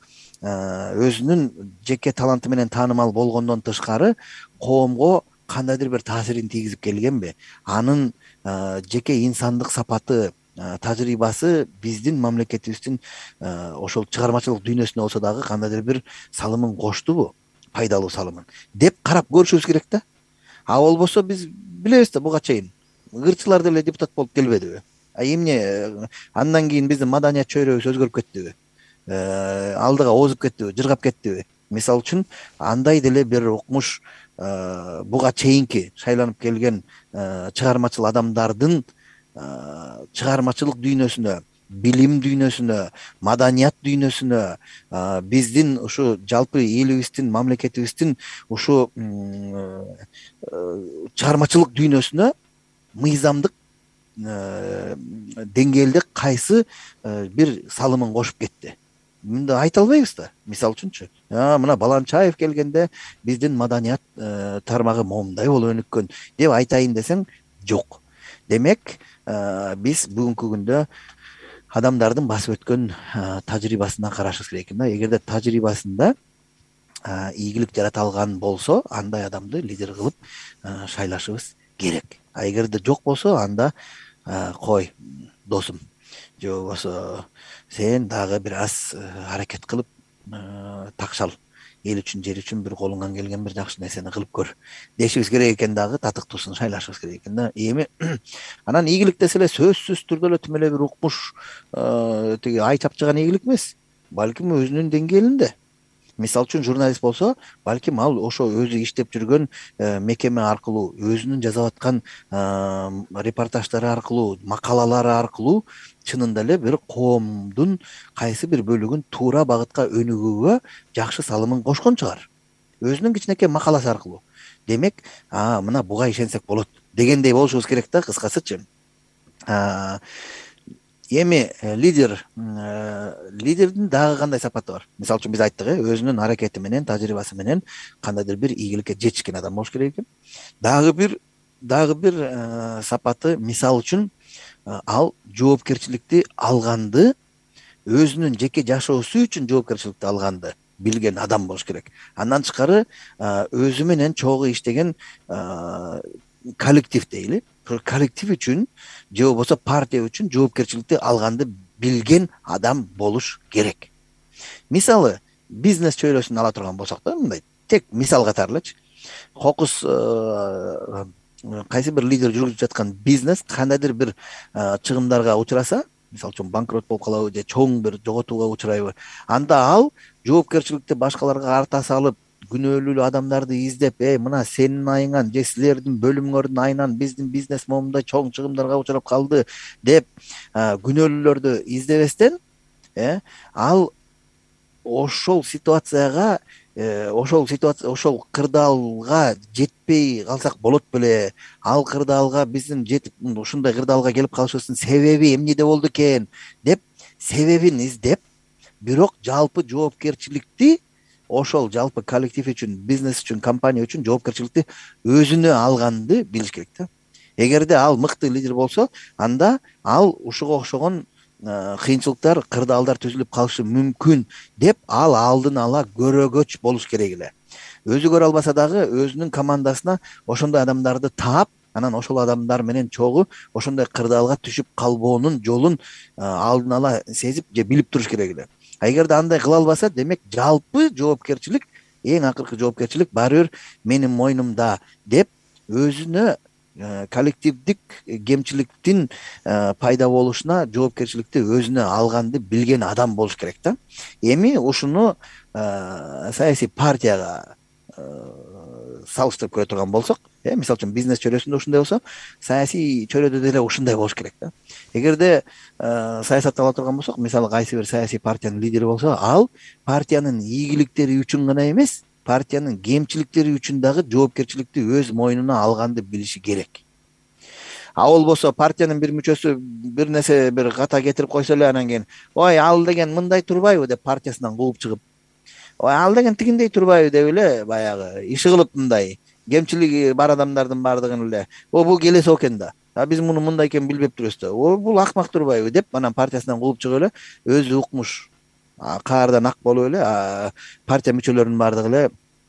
Өзүнүн жеке таланты менен таанымал болгондон тышкары коомго кандайдыр бир таасирин тийгизип келгенби? Анын жеке инсандык сапаты, тажрыйбасы биздин мамлекетибиздин ошол чыгармачылык дүйнөсүнө болсо дагы кандайдыр бир салымын коштубу, пайдалуу салымын деп карап көрүшүбүз керек да. Болбосо биз билебиз да, буга чейин ырчылар деле депутат болуп келбедиби? Эмне андан кийин биздин маданият чөйрөбүз өзгөрүп кеттиби? Алдыга озуп кеттиби, жыргап кеттиби? Мисалы үчүн, андай деле бир укмуш буга чейинки шайланып келген чыгармачыл адамдардын чыгармачылык дүйнөсүнө, билим дүйнөсүнө, маданият дүйнөсүнө, биздин ушу жалпы элибиздин, мамлекетибиздин ушу чыгармачылык дүйнөсүнө мыйзамдык деңгээлде кайсы бир салымын кошуп кетти? Мындай айта албайбыз да. Мисалы үчүнчү, мына Баланчаев келгенде биздин маданият тармагы момундай болуп өнүккөн деп айтайын десең, жок. Демек, биз бүгүнкү күндө адамдардын басып өткөн тажрыйбасына карашыбыз керек экен да. Эгерде тажрыйбасында ийгилик жарата алган болсо, андай адамды лидер кылып шайлашыбыз керек. Эгерде жок болсо, анда кой, досум, же болбосо сен дагы бир аз аракет кылып такшал, эл үчүн, жер үчүн бир колуңан келген бир жакшы нерсени кылып көр дешибиз керек экен дагы, татыктуусун шайлашыбыз керек экен да. Эми анан ийгилик десе эле сөзсүз түрдө эле тим эле бир укмуш тиги ай чапчыган ийгилик эмес, балким өзүнүн деңгээлинде. Мисалы үчүн, журналист болсо, балким ал ошо өзү иштеп жүргөн мекеме аркылуу, өзүнүн жасап аткан репортаждары аркылуу, макалалары аркылуу чынында эле бир коомдун кайсы бир бөлүгүн туура багытка өнүгүүгө жакшы салымын кошкон чыгар. Өзүнүн кичинекей макаласы аркылуу. Демек, мына буга ишенсек болот дегендей болушубуз керек да, кыскасычы. Эми лидердин дагы кандай сапаты бар? Мисалы үчүн, биз айттык, өзүнүн аракети менен, тажрыйбасы менен кандайдыр бир ийгиликке жетишкен адам болуш керек экен. Дагы бир сапаты, мисалы үчүн, ал жоопкерчиликти алганды өзүнүн жеке жашоосу үчүн жоопкерчиликти алганды билген адам болуш керек. Андан тышкары өзү менен чогуу иштеген коллектив дейли, коллектив үчүн же болбосо партия үчүн жоопкерчиликти алганды билген адам болуш керек. Мисалы, бизнес чөйрөсүн ала турган болсок да, мындай тек мисал катары элечи, кокус кайсы бир лидер жүргүзүп жаткан бизнес кандайдыр бир чыгымдарга учураса, мисалы үчүн банкрот болуп калабы же чоң бир жоготууга учурайбы, анда ал жоопкерчиликти башкаларга арта салып, күнөөлүү адамдарды издеп, мына сенин айыңан же силердин бөлүмүңөрдүн айынан биздин бизнес момундай чоң чыгымдарга учурап калды деп күнөөлүүлөрдү издебестен, ал ошол ситуацияга, ошол кырдаалга жетпей калсак болот беле, ал кырдаалга биздин жетип ушундай кырдаалга келип калышыбыздын себеби эмнеде болду экен деп себебин издеп, бирок жалпы жоопкерчиликти ошол жалпы коллектив үчүн, бизнес үчүн, компания үчүн жоопкерчиликти өзүнө алганды билиш керек да. Эгерде ал мыкты лидер болсо, анда ал ушуга окшогон кыйынчылыктар, кырдаалдар түзүлүп калышы мүмкүн деп ал алдын ала көрөгөч болуш керек эле. Өзү көрө албаса дагы өзүнүн командасына ошондой адамдарды таап, анан ошол адамдар менен чогуу ошондой кырдаалга түшүп калбоонун жолун алдын ала сезип же билип туруш керек эле. Эгерде андай кыла албаса, демек жалпы жоопкерчилик, эң акыркы жоопкерчилик баары бир менин мойнумда деп өзүнө коллективдик кемчиликтин пайда болушуна жоопкерчиликти өзүнө алганды билген адам болуш керек да. Эми ушуну саясий партияга салыштырып көрө турган болсок, мисалы үчүн бизнес чөйрөсүндө ушундай болсо, саясий чөйрөдө деле ушундай болуш керек да. Эгерде саясатты ала турган болсок, мисалы кайсы бир саясий партиянын лидери болсо, ал партиянын ийгиликтери үчүн гана эмес, партиянын кемчиликтери үчүн дагы жоопкерчиликти өз мойнуна алганды билиши керек. А болбосо партиянын бир мүчөсү бир нерсе бир ката кетирип койсо эле, анан кийин ой ал деген мындай турбайбы деп партиясынан кууп чыгып, ой ал деген тигиндей турбайбы деп эле баягы иши кылып, мындай кемчилиги бар адамдардын баардыгын эле бул келесо экен да, биз муну мындай экен билбеп турбуз да, бул акмак турбайбы деп анан партиясынан кууп чыгып эле өзү укмуш каардан ак болуп эле партия мүчөлөрүнүн баардыгы эле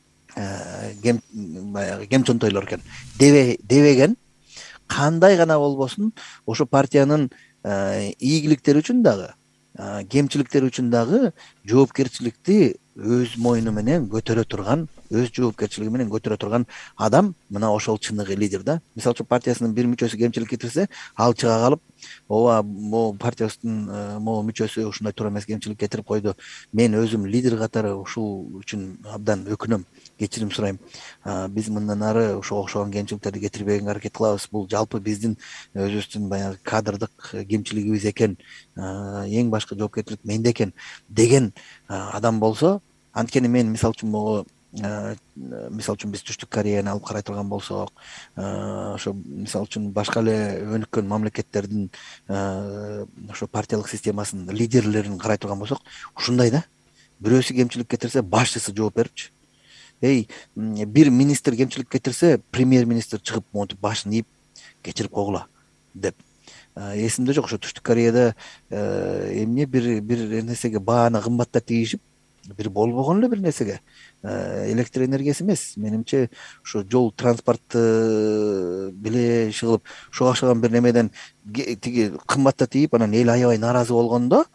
баягы кемчонтойлор экен дебеген, кандай гана болбосун ошо партиянын ийгиликтери үчүн дагы, кемчиликтери үчүн дагы жоопкерчиликти өз мойну менен көтөрө турган, өз жоопкерчилиги менен көтөрө турган адам мына ошол чыныгы лидер да. Мисалы үчүн партиясынын бир мүчөсү кемчилик кетирсе, ал чыга калып, ооба могу партиясынын могу мүчөсү ушундай туура эмес кемчилик кетирип койду, мен өзүм лидер катары ушул үчүн абдан өкүнөм, кечирим сурайм, биз мындан ары ошого окшогон кемчиликтерди кетирбегенге аракет кылабыз, бул жалпы биздин өзүбүздүн баягы кадрдык кемчилигибиз экен, эң башкы жоопкерчилик менде экен деген адам болсо, анткени мен мисалы үчүн могу мисалы үчүн биз Түштүк Кореяны алып карай турган болсок, ошо мисалы үчүн башка эле өнүккөн мамлекеттердин ошо партиялык системасынын лидерлерин карай турган болсок, ушундай да, бирөөсү кемчилик кетирсе башчысы жооп берипчи. Бир министр кемчилик кетирсе, премьер-министр чыгып монтип башын ийип кечирип койгула деп. Эсимде жок, ошо Түштүк Кореяда эмне бир нерсеге бааны кымбаттап тийишип, бир болбогон эле бир нерсеге, электр энергиясы эмес, менимче ошо жол транспорты биле иши кылып, ошого окшогон бир немеден тиги кымбаттап тийип, анан эл аябай нааразы болгондо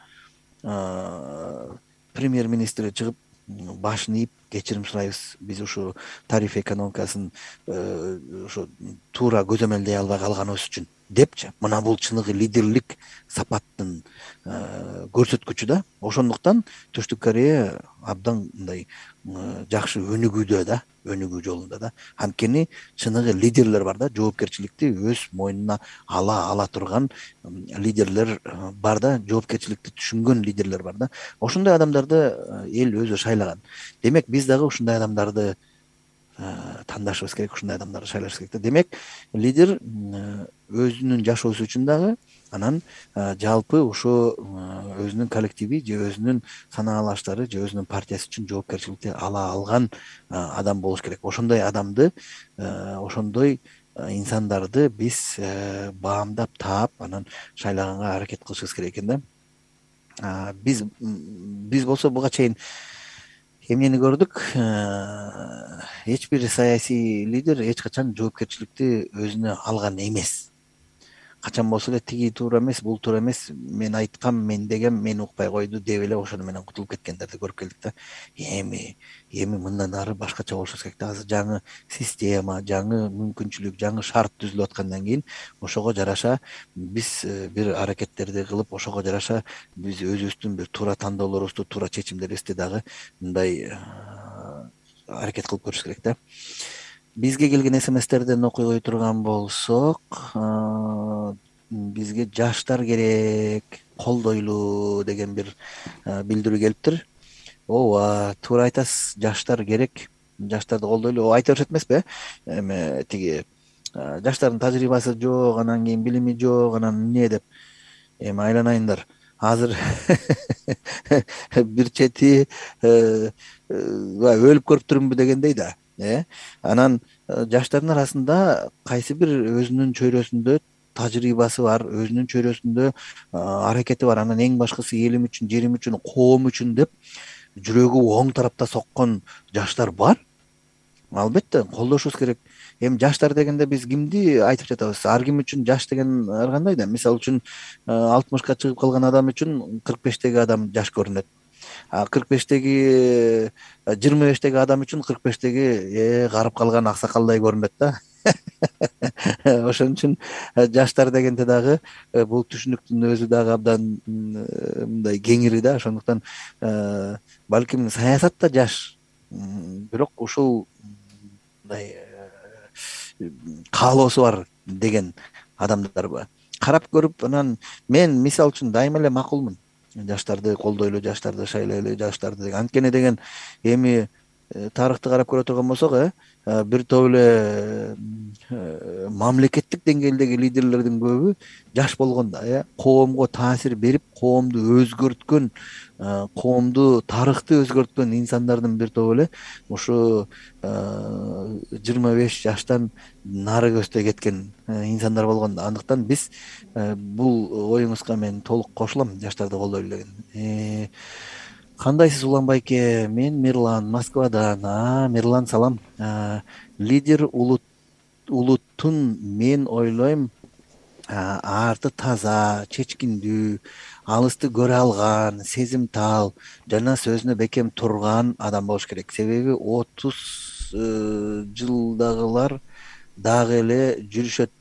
премьер-министр чыгып башын ийип кечирим сурайбыз, биз ушу тариф экономикасын ошо туура көзөмөлдөй албай калганыбыз үчүн депчи. Мына бул чыныгы лидерлик сапаттын көрсөткүчү да. Ошондуктан Түштүк Корея абдан мындай жакшы өнүгүүдө да, өнүгүү жолунда да. Анткени чыныгы лидерлер бар да, жоопкерчиликти өз мойнуна ала турган лидерлер бар да, жоопкерчиликти түшүнгөн лидерлер бар да. Ошондой адамдарды эл өзү шайлаган. Демек биз дагы ушундай адамдарды тандашыбыз керек, ушундай адамдарды шайлаш керек да. Демек лидер өзүнүн жашоосу үчүн дагы, анан жалпы ошо өзүнүн коллективи же өзүнүн санаалаштары же өзүнүн партиясы үчүн жоопкерчиликти ала алган адам болуш керек. Ошондой адамды, ошондой инсандарды биз баамдап таап, анан шайлаганга аракет кылышыбыз керек экен да. Биз болсо буга чейин эмнени көрдүк? Эч бир саясий лидер эч качан жоопкерчиликти өзүнө алган эмес. Качан болсо эле тиги туура эмес, бул туура эмес, мен айткам, мен дегем, мени укпай койду деп эле ошону менен кутулуп кеткендерди көрүп келдик да. Эми мындан ары башкача болуш керек да. Азыр жаңы система, жаңы мүмкүнчүлүк, жаңы шарт түзүлүп аткандан кийин ошого жараша биз бир аракеттерди кылып, ошого жараша биз өзүбүздүн бир туура тандоолорубузду, туура чечимдерибизди дагы мындай аракет кылып көрүш керек да. Бизге келген СМСтерден окуй турган болсок, бизге жаштар керек, колдойлу деген бир билдирүү келиптир. Ооба, туура айтасыз, жаштар керек, жаштарды колдойлу. Айта беришет эмеспи? Эми тиги жаштардын тажрыйбасы жок, анан кийин билими жок, анан эмне деп. Эми айланайындар. Азыр бир чети өлүп көрүп турумбу дегендей да. Анан жаштардын арасында кайсы бир өзүнүн чөйрөсүндө тажрыйбасы бар, өзүнүн чөйрөсүндө аракети бар, анан эң башкысы элим үчүн, жерим үчүн, коом үчүн деп жүрөгү оң тарапта соккон жаштар бар. Албетте колдошубуз керек. Эми жаштар дегенде биз кимди айтып жатабыз? Ар ким үчүн жаш деген ар кандай да. Мисалы үчүн 60ка чыгып калган адам үчүн 45теги адам жаш көрүнөт. 45теги 25теги адам үчүн 45теги карып калган аксакалдай көрүнөт да. Ошон үчүн жаштар дегенде дагы бул түшүнүктүн өзү дагы абдан мындай кеңири да. Ошондуктан балким саясат да жаш, бирок ушул мындай каалоосу бар деген адамдарга карап көрүп, анан мен мисалы үчүн дайыма эле макулмун. Жаштарды колдойлу, жаштарды шайлайлы, жаштарды деген. Анткени деген эми тарыхты карап көрө турган болсок, бир топ эле мамлекеттик деңгээлдеги лидерлердин көбү жаш болгон да. Коомго таасир берип, коомду өзгөрткөн, коомду, тарыхты өзгөрткөн инсандардын бир тобу эле ушу 25 жаштан нары көздөй кеткен инсандар болгон да. Андыктан биз бул оюңузга мен толук кошулам, жаштарды колдойлу деген. Кандайсыз Улан байке? Мен Мирлан, Москвадан. Мирлан, салам. Лидер улуттун мен ойлойм арты таза, чечкиндүү, алысты көрө алган, сезимтал жана сөзүнө бекем турган адам болуш керек. Себеби 30 жылдагылар дагы эле жүрүшөт.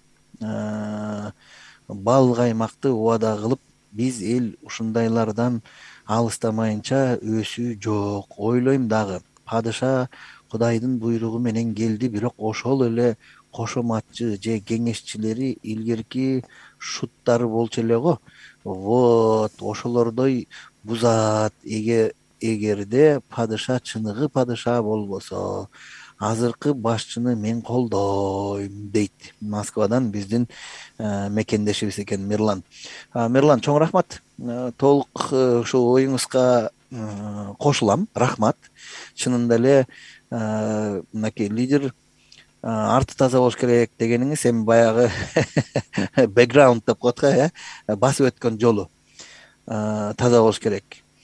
Бал каймакты убада кылып, биз эл ушундайлардан алыстамайынча өсүү жок. Ойлойм дагы падыша Кудайдын буйругу менен келди, бирок ошол эле кошоматчы же кеңешчилери илгерки шуттары болчу эле го. Вот ошолордой бузат. Эгерде падыша чыныгы падыша болбосо, азыркы башчыны мен колдойм, дейт. Москвадан биздин мекендешибиз экен Мирлан. Мирлан, чоң рахмат. Толук ушул оюңузга кошулам. Рахмат. Чынында эле мынакей лидер арты таза болуш керек дегениңиз эми баягы бэкграунд деп коет го, басып өткөн жолу таза болуш керек.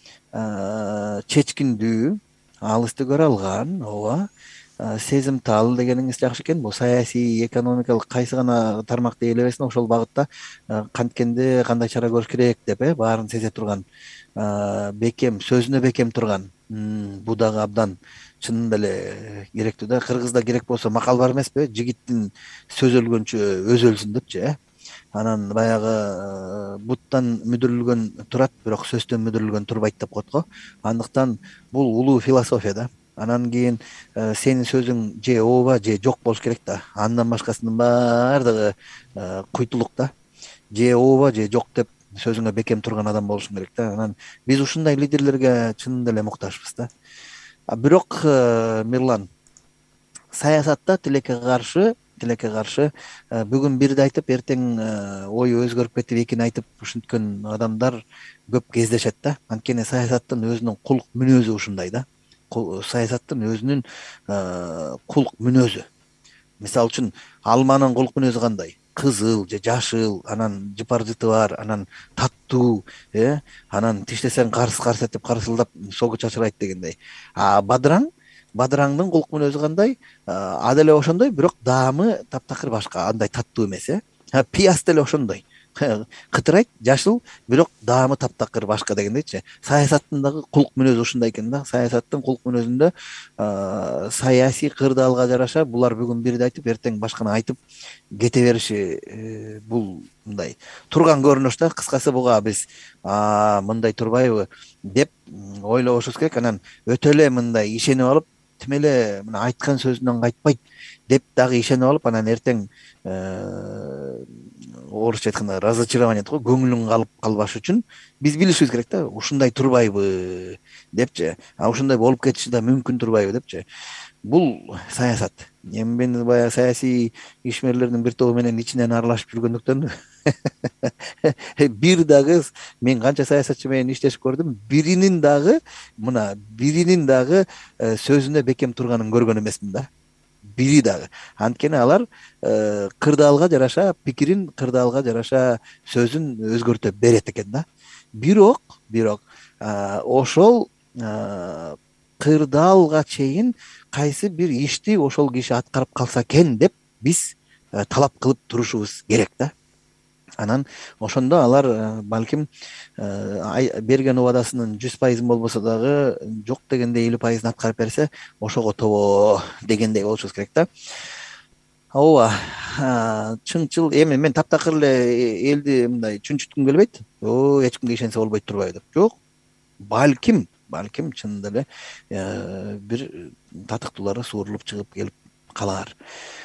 Чечкиндүү, алысты көрө алган, ооба. Сезимтал дегениңиз жакшы экен. Бул саясий, экономикалык кайсы гана тармакты ээлебесин ошол багытта канткенде кандай чара көрүш керек деп баарын сезе турган, бекем, сөзүнө бекем турган. Бул дагы абдан чынында эле керектүү да. Кыргызда керек болсо макал бар эмеспи? Жигиттин сөз өлгөнчө өзү өлсүн депчи. Анан баягы буттан мүдүрүлгөн турат, бирок сөздөн мүдүрүлгөн турбайт деп коет го. Андыктан бул улуу философия да. Анан кийин сенин сөзүң же ооба же жок болуш керек да. Андан башкасынын баардыгы куйтулук да. Же ооба же жок деп сөзүңө бекем турган адам болушуң керек да. Анан биз ушундай лидерлерге чынында эле муктажбыз да. Бирок Мирлан, саясатта тилекке каршы бүгүн бирди айтып, эртең ою өзгөрүп кетип экини айтып ушинткөн адамдар көп кездешет да. Анткени саясаттын өзүнүн кулк мүнөзү ушундай да. Саясаттын өзүнүн кулк мүнөзү. Мисалы үчүн алманын кулк мүнөзү кандай? Кызыл же жашыл, анан жыпар жыты бар, анан таттуу, анан тиштесең карс карс этип карсылдап согу чачырайт дегендей. Бадыраңдын кулк мүнөзү кандай? А деле ошондой, бирок даамы таптакыр башка, андай таттуу эмес, Пияз деле ошондой. Кытырайт, жашыл, бирок даамы таптакыр башка дегендейчи. Саясаттын дагы кулк мүнөзү ушундай экен да. Саясаттын кулк мүнөзүндө саясий кырдаалга жараша булар бүгүн бирди айтып, эртең башканы айтып кете бериши бул мындай турган көрүнүш да. Кыскасы буга биз мындай турбайбы деп ойлобошубуз керек. Анан өтө эле мындай ишенип алып, тим эле мына айткан сөзүнөн кайтпайт деп дагы ишенип алып, анан эртең орусча айтканда разочарование дейт го, көңүлүң калбаш үчүн биз билишибиз керек да, ушундай турбайбы депчи, ушундай болуп кетиши да мүмкүн турбайбы депчи. Бул саясат. Эми мен баягы саясий ишмерлердин бир тобу менен ичинен аралашып жүргөндүктөн бир дагы мен канча саясатчы менен иштешип көрдүм, биринин дагы сөзүнө бекем турганын көргөн эмесмин да. Бири дагы. Анткени алар кырдаалга жараша, пикирин кырдаалга жараша сөзүн өзгөртө берет экен да. Бирок ошол кырдаалга чейин кайсы бир ишти ошол киши аткарып калса экен деп биз талап кылып турушубуз керек да. Анан ошондо алар балким берген убадасынын 100% болбосо дагы жок дегенде 50% аткарып берсе, ошого тобо дегендей болушубуз керек да. Ооба, чыңчыл эми мен таптакыр эле элди мындай чүнчүткүм келбейт. Эч кимге ишенсе болбойт турбайбы деп. Жок. Балким чынында эле бир татыктуулары суурулуп чыгып келип калар.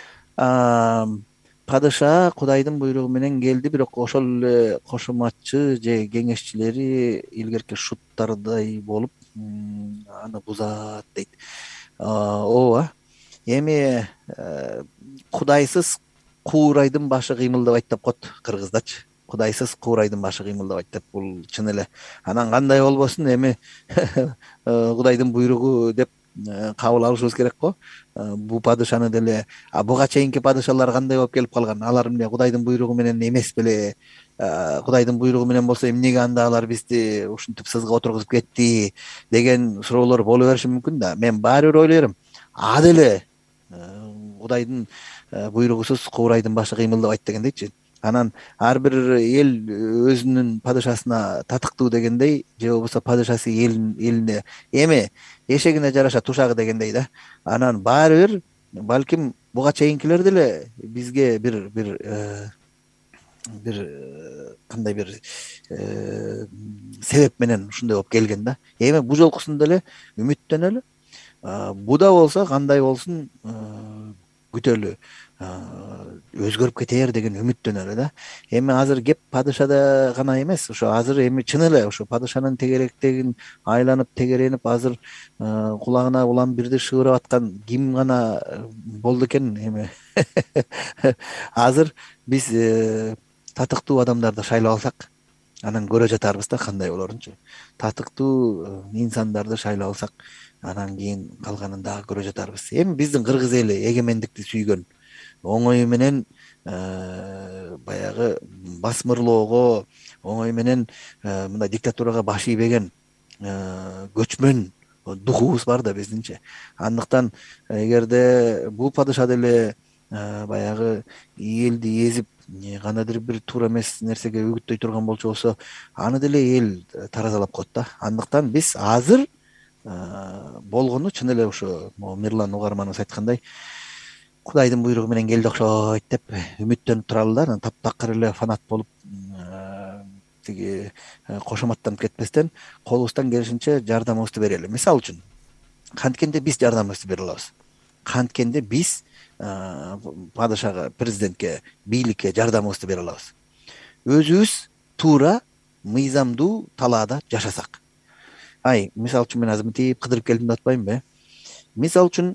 Падыша Кудайдын буйругу менен келди, бирок ошол эле кошуматчы же кеңешчилери илгерки шуттардай болуп аны бузат дейт. Ооба. Эми Кудайсыз куурайдын башы кыймылдабайт деп коет кыргыздачы. Кудайсыз куурайдын башы кыймылдабайт деп, бул чын эле. Анан кандай болбосун, эми Кудайдын буйругу деп кабыл алышыбыз керек го. Бул падышаны деле, буга чейинки падышалар кандай болуп келип калган? Алар эмне Кудайдын буйругу менен эмес беле? Кудайдын буйругу менен болсо эмнеге анда алар бизди ушинтип сызга отургузуп кетти деген суроолор боло бериши мүмкүн да. Мен баары бир ойлойм. А деле Кудайдын буйругусуз куурайдын башы кыймылдабайт дегендейчи. Анан ар бир эл өзүнүн падышасына татыктуу дегендей, же болбосо падышасы элине эми эшегине жараша тушагы дегендей да. Анан баары бир балким буга чейинкилер деле бизге бир кандай бир себеп менен ушундай болуп келген да. Эми бул жолкусунда эле үмүттөнөлү. Буда болсо кандай болсун күтөлү, өзгөрүп кетер деген үмүттөнөлү да. Эми азыр кеп падышада гана эмес, ошо азыр эми чын эле ошо падышанын тегеректегин айланып тегеренип азыр кулагына улам бирди шыбырап аткан ким гана болду экен эми. Азыр биз татыктуу адамдарды шайлап алсак, анан көрө жатарбыз да кандай болорунчу. Татыктуу инсандарды шайлап алсак, анан кийин калганын дагы көрө жатарбыз. Эми биздин кыргыз эли эгемендикти сүйгөн, оңой менен баягы басмырлоого, оңой менен мындай диктатурага баш ийбеген көчмөн духубуз бар да биздинчи. Андыктан эгерде бул падыша деле баягы элди эзип кандайдыр бир туура эмес нерсеге үгүттөй турган болчу болсо, аны деле эл таразалап коет да. Андыктан биз азыр болгону чын эле ошо Мирлан угарманыбыз айткандай, Кудайдын буйругу менен келди окшойт деп үмүттөнүп туралы да. Анан таптакыр эле фанат болуп тиги кошоматтанып кетпестен колубуздан келишинче жардамыбызды берели. Мисалы үчүн, канткенде биз жардамыбызды бере алабыз. Канткенде биз падышага, президентке, бийликке жардамыбызды бере алабыз. Өзүбүз туура мыйзамдуу талаада жашасак. Мисалы үчүн мен азыр мынтип кыдырып келдим деп атпаймынбы? Мисалы үчүн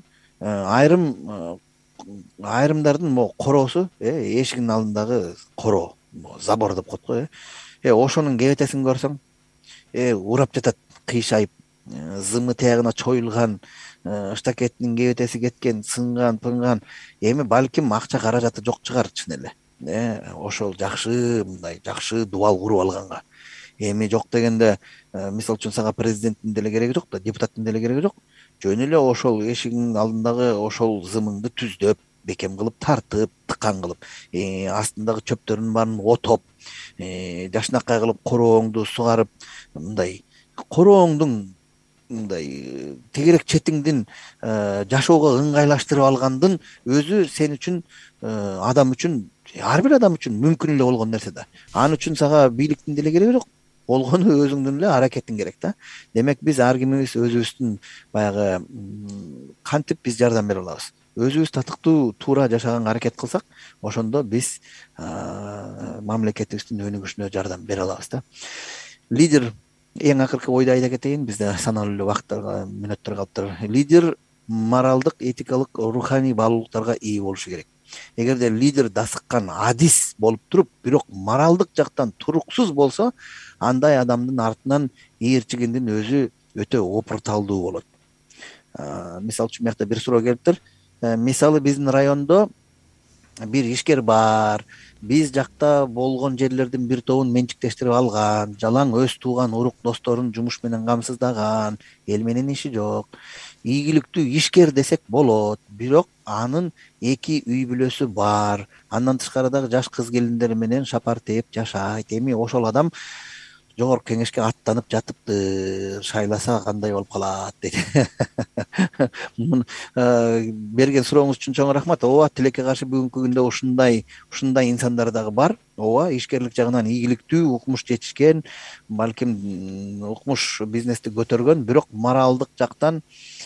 айрымдардын могу короосу, эшигинин алдындагы короо, забор деп коет го, ошонун кебетесин көрсөң, урап жатат кыйшайып, зымы таягына чоюлган, штакеттин кебетеси кеткен, сынган, пынган, эми балким акча каражаты жок чыгар чын эле. Ошол жакшы, мындай жакшы дубал куруп алганга. Эми жок дегенде, мисалы үчүн сага президенттин деле кереги жок да, депутаттын деле кереги жок. Жөн эле ошол эшигиңдин алдындагы ошол зымыңды түздөп, бекем кылып тартып, тыккан кылып, астындагы чөптөрдүн баарын отоп, жашынакай кылып корооңду сугарып, мындай корооңдун мындай тегерек четиңдин жашоого ыңгайлаштырып алгандын өзү сен үчүн, адам үчүн, ар бир адам үчүн мүмкүн эле болгон нерсе да. Ал үчүн сага бийликтин деле кереги жок. Болгону өзүңдүн эле аракетиң керек да. Демек биз ар кимибиз өзүбүздүн баягы кантип биз жардам бере алабыз. Өзүбүз татыктуу туура жашаганга аракет кылсак, ошондо биз мамлекетибиздин өнүгүшүнө жардам бере алабыз да. Лидер, эң акыркы ойду айта кетейин, бизде саналуу эле убакыттар, мүнөттөр калыптыр. Лидер моралдык, этикалык, руханий баалуулуктарга ээ болушу керек. Эгерде лидер дасыккан адис болуп туруп, бирок моралдык жактан туруксуз болсо, андай адамдын артынан ээрчигендин өзү өтө опурталдуу болот. Мисалы үчүн мыякта бир суроо келиптир. Мисалы биздин райондо бир ишкер бар, биз жакта болгон жерлердин бир тобун менчиктештирип алган, жалаң өз тууган урук досторун жумуш менен камсыздаган, эл менен иши жок. Ийгиликтүү ишкер десек болот, бирок анын 2 үй бүлөсү бар. Андан тышкары дагы жаш кыз келиндер менен шапар тээп жашайт. Эми ошол адам жогорку кеңешке аттанып жатыптыр, шайласа кандай болуп калат дейт. Берген сурооңуз үчүн чоң рахмат. Ооба, тилекке каршы бүгүнкү күндө ушундай инсандар дагы бар. Ооба, ишкерлик жагынан ийгиликтүү, укмуш жетишкен, балким укмуш бизнести көтөргөн, бирок моралдык жактан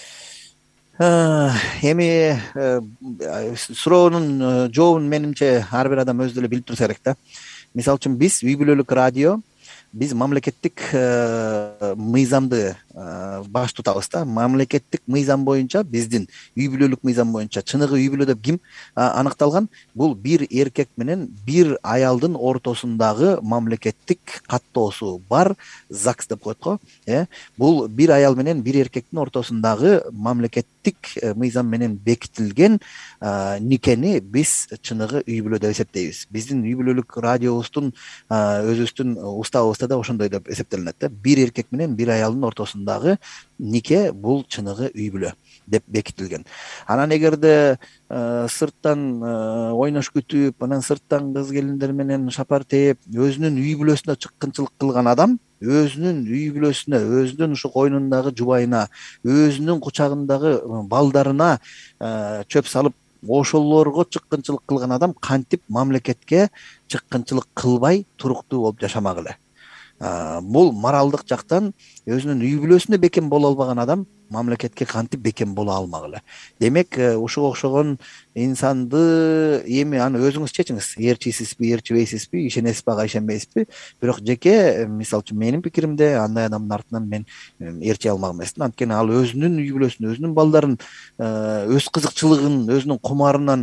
эми суроонун жообун менимче ар бир адам өзү деле билип турса керек да. Мисалы үчүн биз үй бүлөлүк радио, биз мамлекеттик мыйзамды баш тутабыз да. Мамлекеттик мыйзам боюнча, биздин үй бүлөлүк мыйзам боюнча чыныгы үй бүлө деп ким аныкталган? Бул бир эркек менен бир аялдын ортосундагы мамлекеттик каттоосу бар ЗАГС деп коет го. Бул бир аял менен бир эркектин ортосундагы мамлекеттик мыйзам менен бекитилген никени биз чыныгы үй бүлө деп эсептейбиз. Биздин үй бүлөлүк радиобуздун өзүбүздүн уставыбызда да ошондой деп эсептелинет да. Бир эркек менен бир аялдын ортосундагы нике бул чыныгы үй бүлө деп бекитилген. Анан эгерде сырттан ойнош күтүп, анан сырттан кыз келиндер менен шапар тээп, өзүнүн үй бүлөсүнө чыккынчылык кылган адам, өзүнүн үй бүлөсүнө, өзүнүн ушу койнундагы жубайына, өзүнүн кучагындагы балдарына чөп салып, ошолорго чыккынчылык кылган адам кантип мамлекетке чыккынчылык кылбай туруктуу болуп жашамак эле. Бул моралдык жактан өзүнүн үй бүлөсүнө бекем боло албаган адам мамлекетке кантип бекем боло алмак эле. Демек, ушуга окшогон инсанды эми аны өзүңүз чечиңиз. Ээрчисизби, ээрчибейсизби, ишенесизби, ага ишенбейсизби? Бирок жеке, мисалы үчүн менин пикиримде, андай адамдын артынан мен ээрчи алмак эмесмин. Анткени ал өзүнүн үй бүлөсүн, өзүнүн балдарын, өз кызыкчылыгын, өзүнүн кумарынан,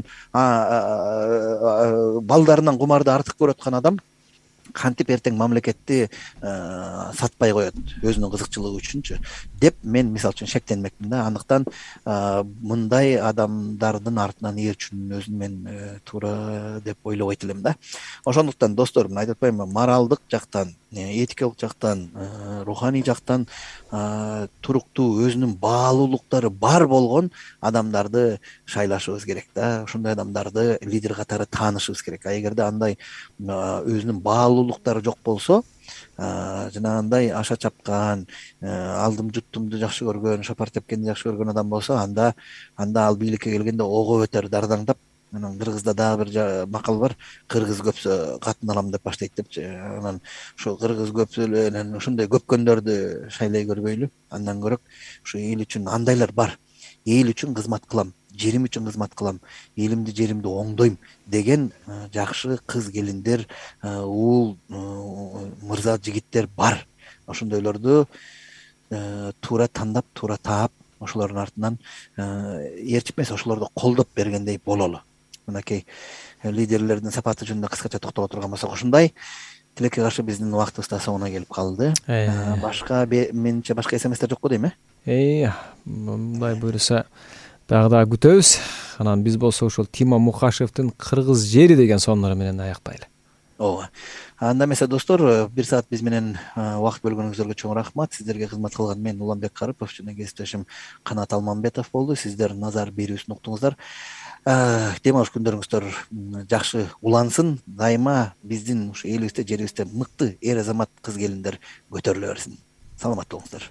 балдарынан кумарды артык көрүп аткан адам кантип эртең мамлекетти сатпай коет өзүнүн кызыкчылыгы үчүнчү деп мен мисалы үчүн шектенмекмин да. Андыктан мындай адамдардын артынан ээрчүүнүн өзүн мен туура деп ойлобойт элем да. Ошондуктан достор, мен айтып атпаймынбы, моралдык жактан, этикалык жактан, руханий жактан туруктуу, өзүнүн баалуулуктары бар болгон адамдарды шайлашыбыз керек да. Ошондой адамдарды лидер катары таанышыбыз керек. Эгерде андай өзүнүн баалуулуктары жок болсо, жанагындай аша чапкан, алдым жуттумду жакшы көргөн, шапар тепкенди жакшы көргөн адам болсо, анда ал бийликке келгенде ого өтөр, дардаңдап. Анан кыргызда дагы бир макал бар, кыргыз көпсө катын алам деп баштайт депчи. Анан ошо кыргыз көпсөлөнөн ошондой көпкөндөрдү шайлай көрбөйлү. Андан көрөк ушу эл үчүн андайлар бар. Эл үчүн кызмат кылам, жерим үчүн кызмат кылам, элимди жеримди оңдойм деген жакшы кыз келиндер, уул мырза жигиттер бар. Ошондойлорду туура тандап, туура таап, ошолордун артынан ээрчип эмес, ошолорду колдоп бергендей бололу. мынакей лидерлердин сапаты жөнүндө кыскача токтоло турган болсок ушундай. Тилекке каршы биздин убактыбыз да соңуна келип калды. Башка менимче башка смстер жокпу дейм, мындай буюрса дагы да күтөбүз. Анан биз болсо ошол Тима Мухашевдин Кыргыз жери деген сонору менен аяктайлы. Ооба. Анда эмесе достор, 1 саат биз менен убакыт бөлгөнүңүздөргө чоң рахмат. Сиздерге кызмат кылган мен Уланбек Карыпов жана кесиптешим Канат Алмамбетов болду. Сиздер назар берүүсүн уктуңуздар. Дем алыш күндөрүңүздөр жакшы улансын. Дайыма биздин ушу элибизде, жерибизде мыкты эр азамат кыз келиндер көтөрүлө берсин. Саламат болуңуздар.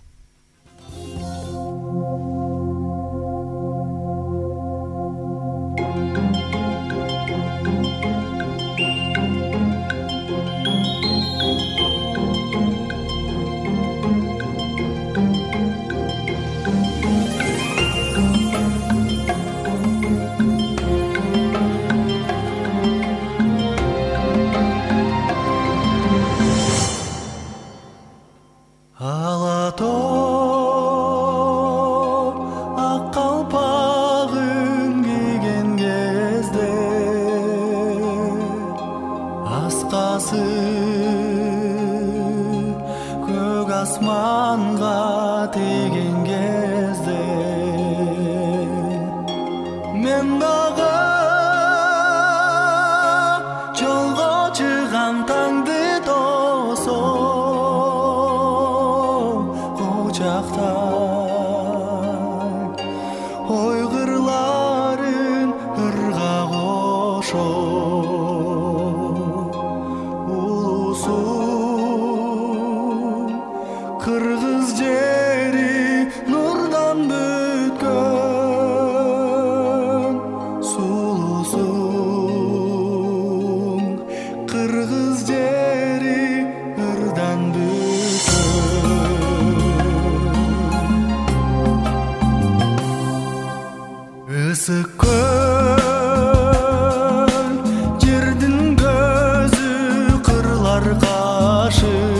Көк асманга тиген кезде мен дагы жолго чыгам таңды тосом кучактай ой кырларын ырга кошоп Кыргыз жери нурдан бүткөн сулуусуң Кыргыз жери ырдан бүткөн ысык көл жердин көзү кырлар кашы